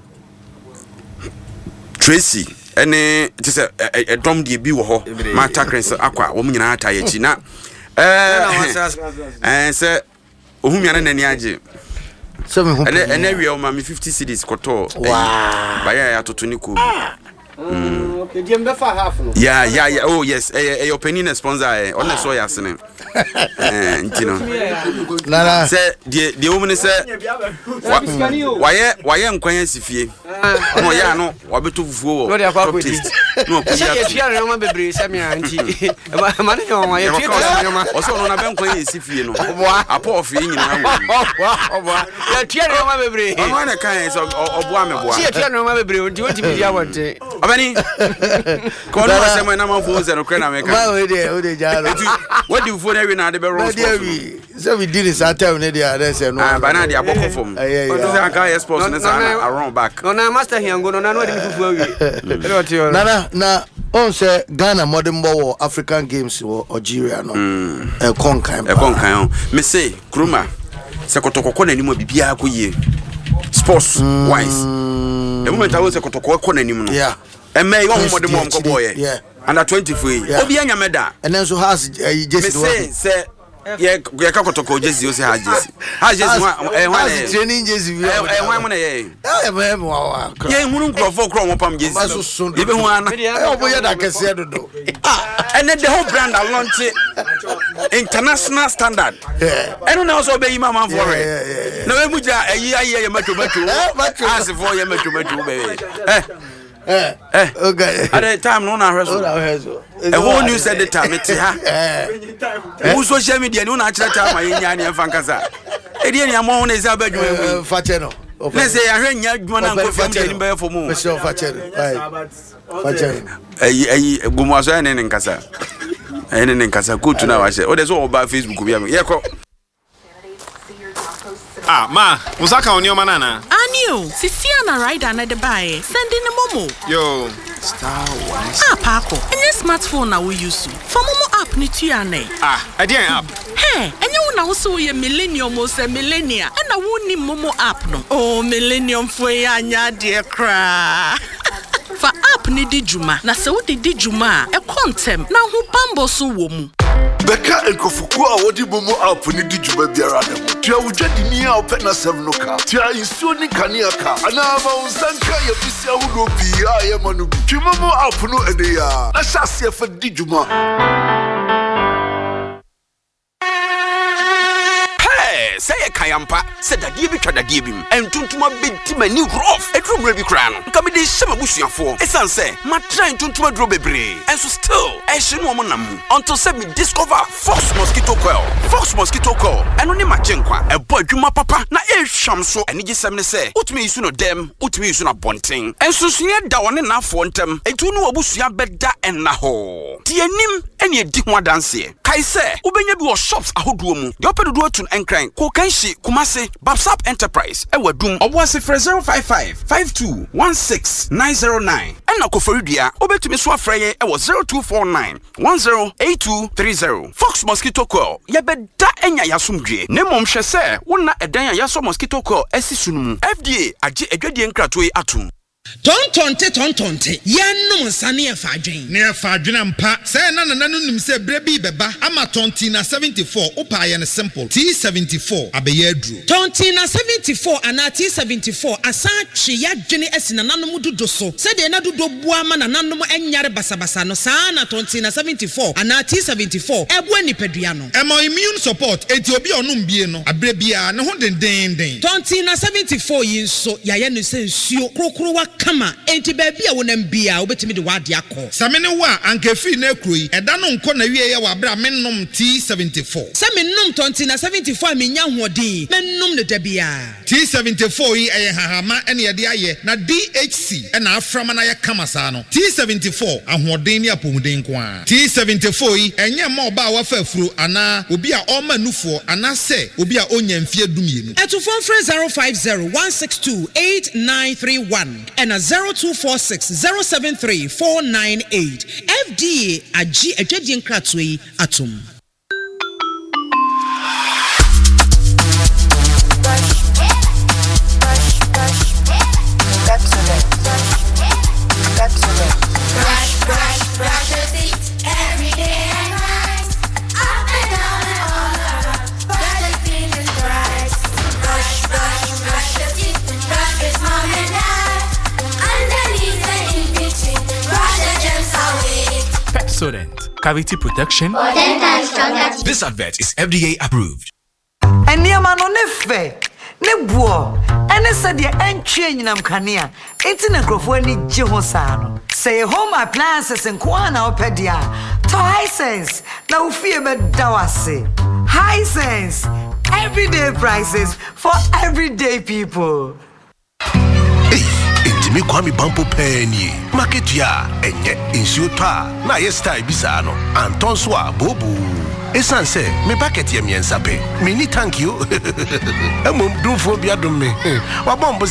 Tracy ene tise dom de bi wo ho Mata Chris Aqua wo mu nyina ata yachi na se ohumia na nani age ene we o ma 50 cedis koto baya ya totoni ko okay dem be fa half no yeah oh yes your penny sponsor on so ya sene ntino nana se de woman se waye nkwan asifie no ya no wabeto fufuo no de akwa kwedi no ko ya tia no ma bebre se me anti ma ne no ya tia no ma o so no na ben nkwan asifie no apo of yi nyina wo ya tia no ma bebre o na kan so oboa meboa tia tia no ma bebre o di woti media wonte abani ko no se mo na ma fo ze no kra na me kan ma we de jaro what do you we na de be wrong so we did this at time ne dey are say no ba na dey aboko fom so say aka sports ne say around back no na master hiango no na no dey fufu awi na on say Ghana modern ball African games or Algeria no e konkan me say Kruma se kotokoko na nimu bibia akoyie sports wise the moment I was a kotokoko na nimu no yeah eme yo modern mom ko boy under 24 obi anya meda and then so has Jesse say yeah ka kotoko Jesse o say ha Jesse training Jesse wan mo na ye hunu crofo cro mo pam Jesse ibe hu ana oboye da kese dodo and then the whole brand are launching international standard enu na so be yi mama for na we muja ayi macho as for ye macho be okay at the time no na hweso a whole new said the time it ha who social media no na kire time anya ne fankasa e die ne amo na eza badwuma fache no na say ahwe nya adwuma na ko fam de be for mu monsieur fache fache ayi gumu aso ene ne nkasa ene ne nkasa kutu na wa she o de so oba Facebook bi am ye ko ma musaka oni o manana anio sisia na rider na de bae sending momo yo star 1 pako any smartphone na we use for momo app ni tuane adian app enye una wo so ye millennium o se millennia na wo ni momo app no millennium fo ya anya de kra fa app ni di juma na se wo di juma e kontem na ho pambo so wo mu Beka enkofuku a wodi momo app ni di juba biara na mu. Tia wujadi ni a open na 7 no ka. Tia insuo ni kania ka. Ana ma unsanka ya bisi ahudo bi a ye manu. Ti momo app no ene ya. Na shase e fa di juma. Say a kayampa, said that you be tradibim, and tuntuma big team and new rough, a true baby crown. Come in this summer bush for a sunset, my train tuntuma drobebre, and so still, as she woman until send me discover Fox Mosquito Coil, and only my chenkwa, a boy, you my papa, na a shamso, and you just say, Ut me soon of them, ut me soon of bunting, and so see down enough for them, and to know bush ya bedda and naho. Tianim, and ye dick more dance here. Kaise, Ubenya be shops a hoodwoom, the open door to and crank. Kokenshi Kumase Babsap Enterprise ewa dum obwase for 055 5216 909 ena koforidia obetumi so afreye ewa 0249 108230 Fox Mosquito Coil yebeda enya yasomdwe nemom hwese wona edan ya yaso mosquito coil esisunum FDA age edwadie nkrato atum Tontonte yenum nsane e fadwen ne e fadwen mpa say na nim say brebi beba ama tonti na 74 opa ye ne simple T74 abeye aduru tonti na 74 ana T74 asa twe yadwene asina nanom dodo so say de na dodo bua ama nanom enyare basabasa no saa na tonti na 74 ana T74 ebo anipadua no emo immune support enti obi onum bie no abrebia ne ho den tonti na 74 yin so ya ye no say nsuo krokro kama enti baabi a wonam bia wobetimi de wade akọ samene wo a ankefi na kroi eda no nkọ na wie ye wa bra mennom T74 samennom tonti na 74 menya hoɔden mennom ne dabia T74 yi eye hahama ene ye de aye na DHC ena aframa na ye kama saa no T74 ahoɔden ni apomuden ko a T74 yi enye ma oba wa fa afuro ana obi a ɔma nufoɔ ana sɛ obi a onya mfie dumienu etufon frɛ 050-162-8931 and 0246-073-498 FDA agi adwadi nkratoi atom Pepsodent, cavity protection. This advert is FDA approved. Eniama no nefe, ne buo, ene se de entwe nyinam kanea. Enti na krofo ani gye ho saa no. Say home appliances nko na opedia. To Hisense, na ufie be dawase. Hisense, everyday prices for everyday people. Me kwami bampo penny market ya enye insio twa na ye style bisa no anton so a bobu esan se me packet ye miensa pe me ni thank you emom dumfo bia dum me wa bombo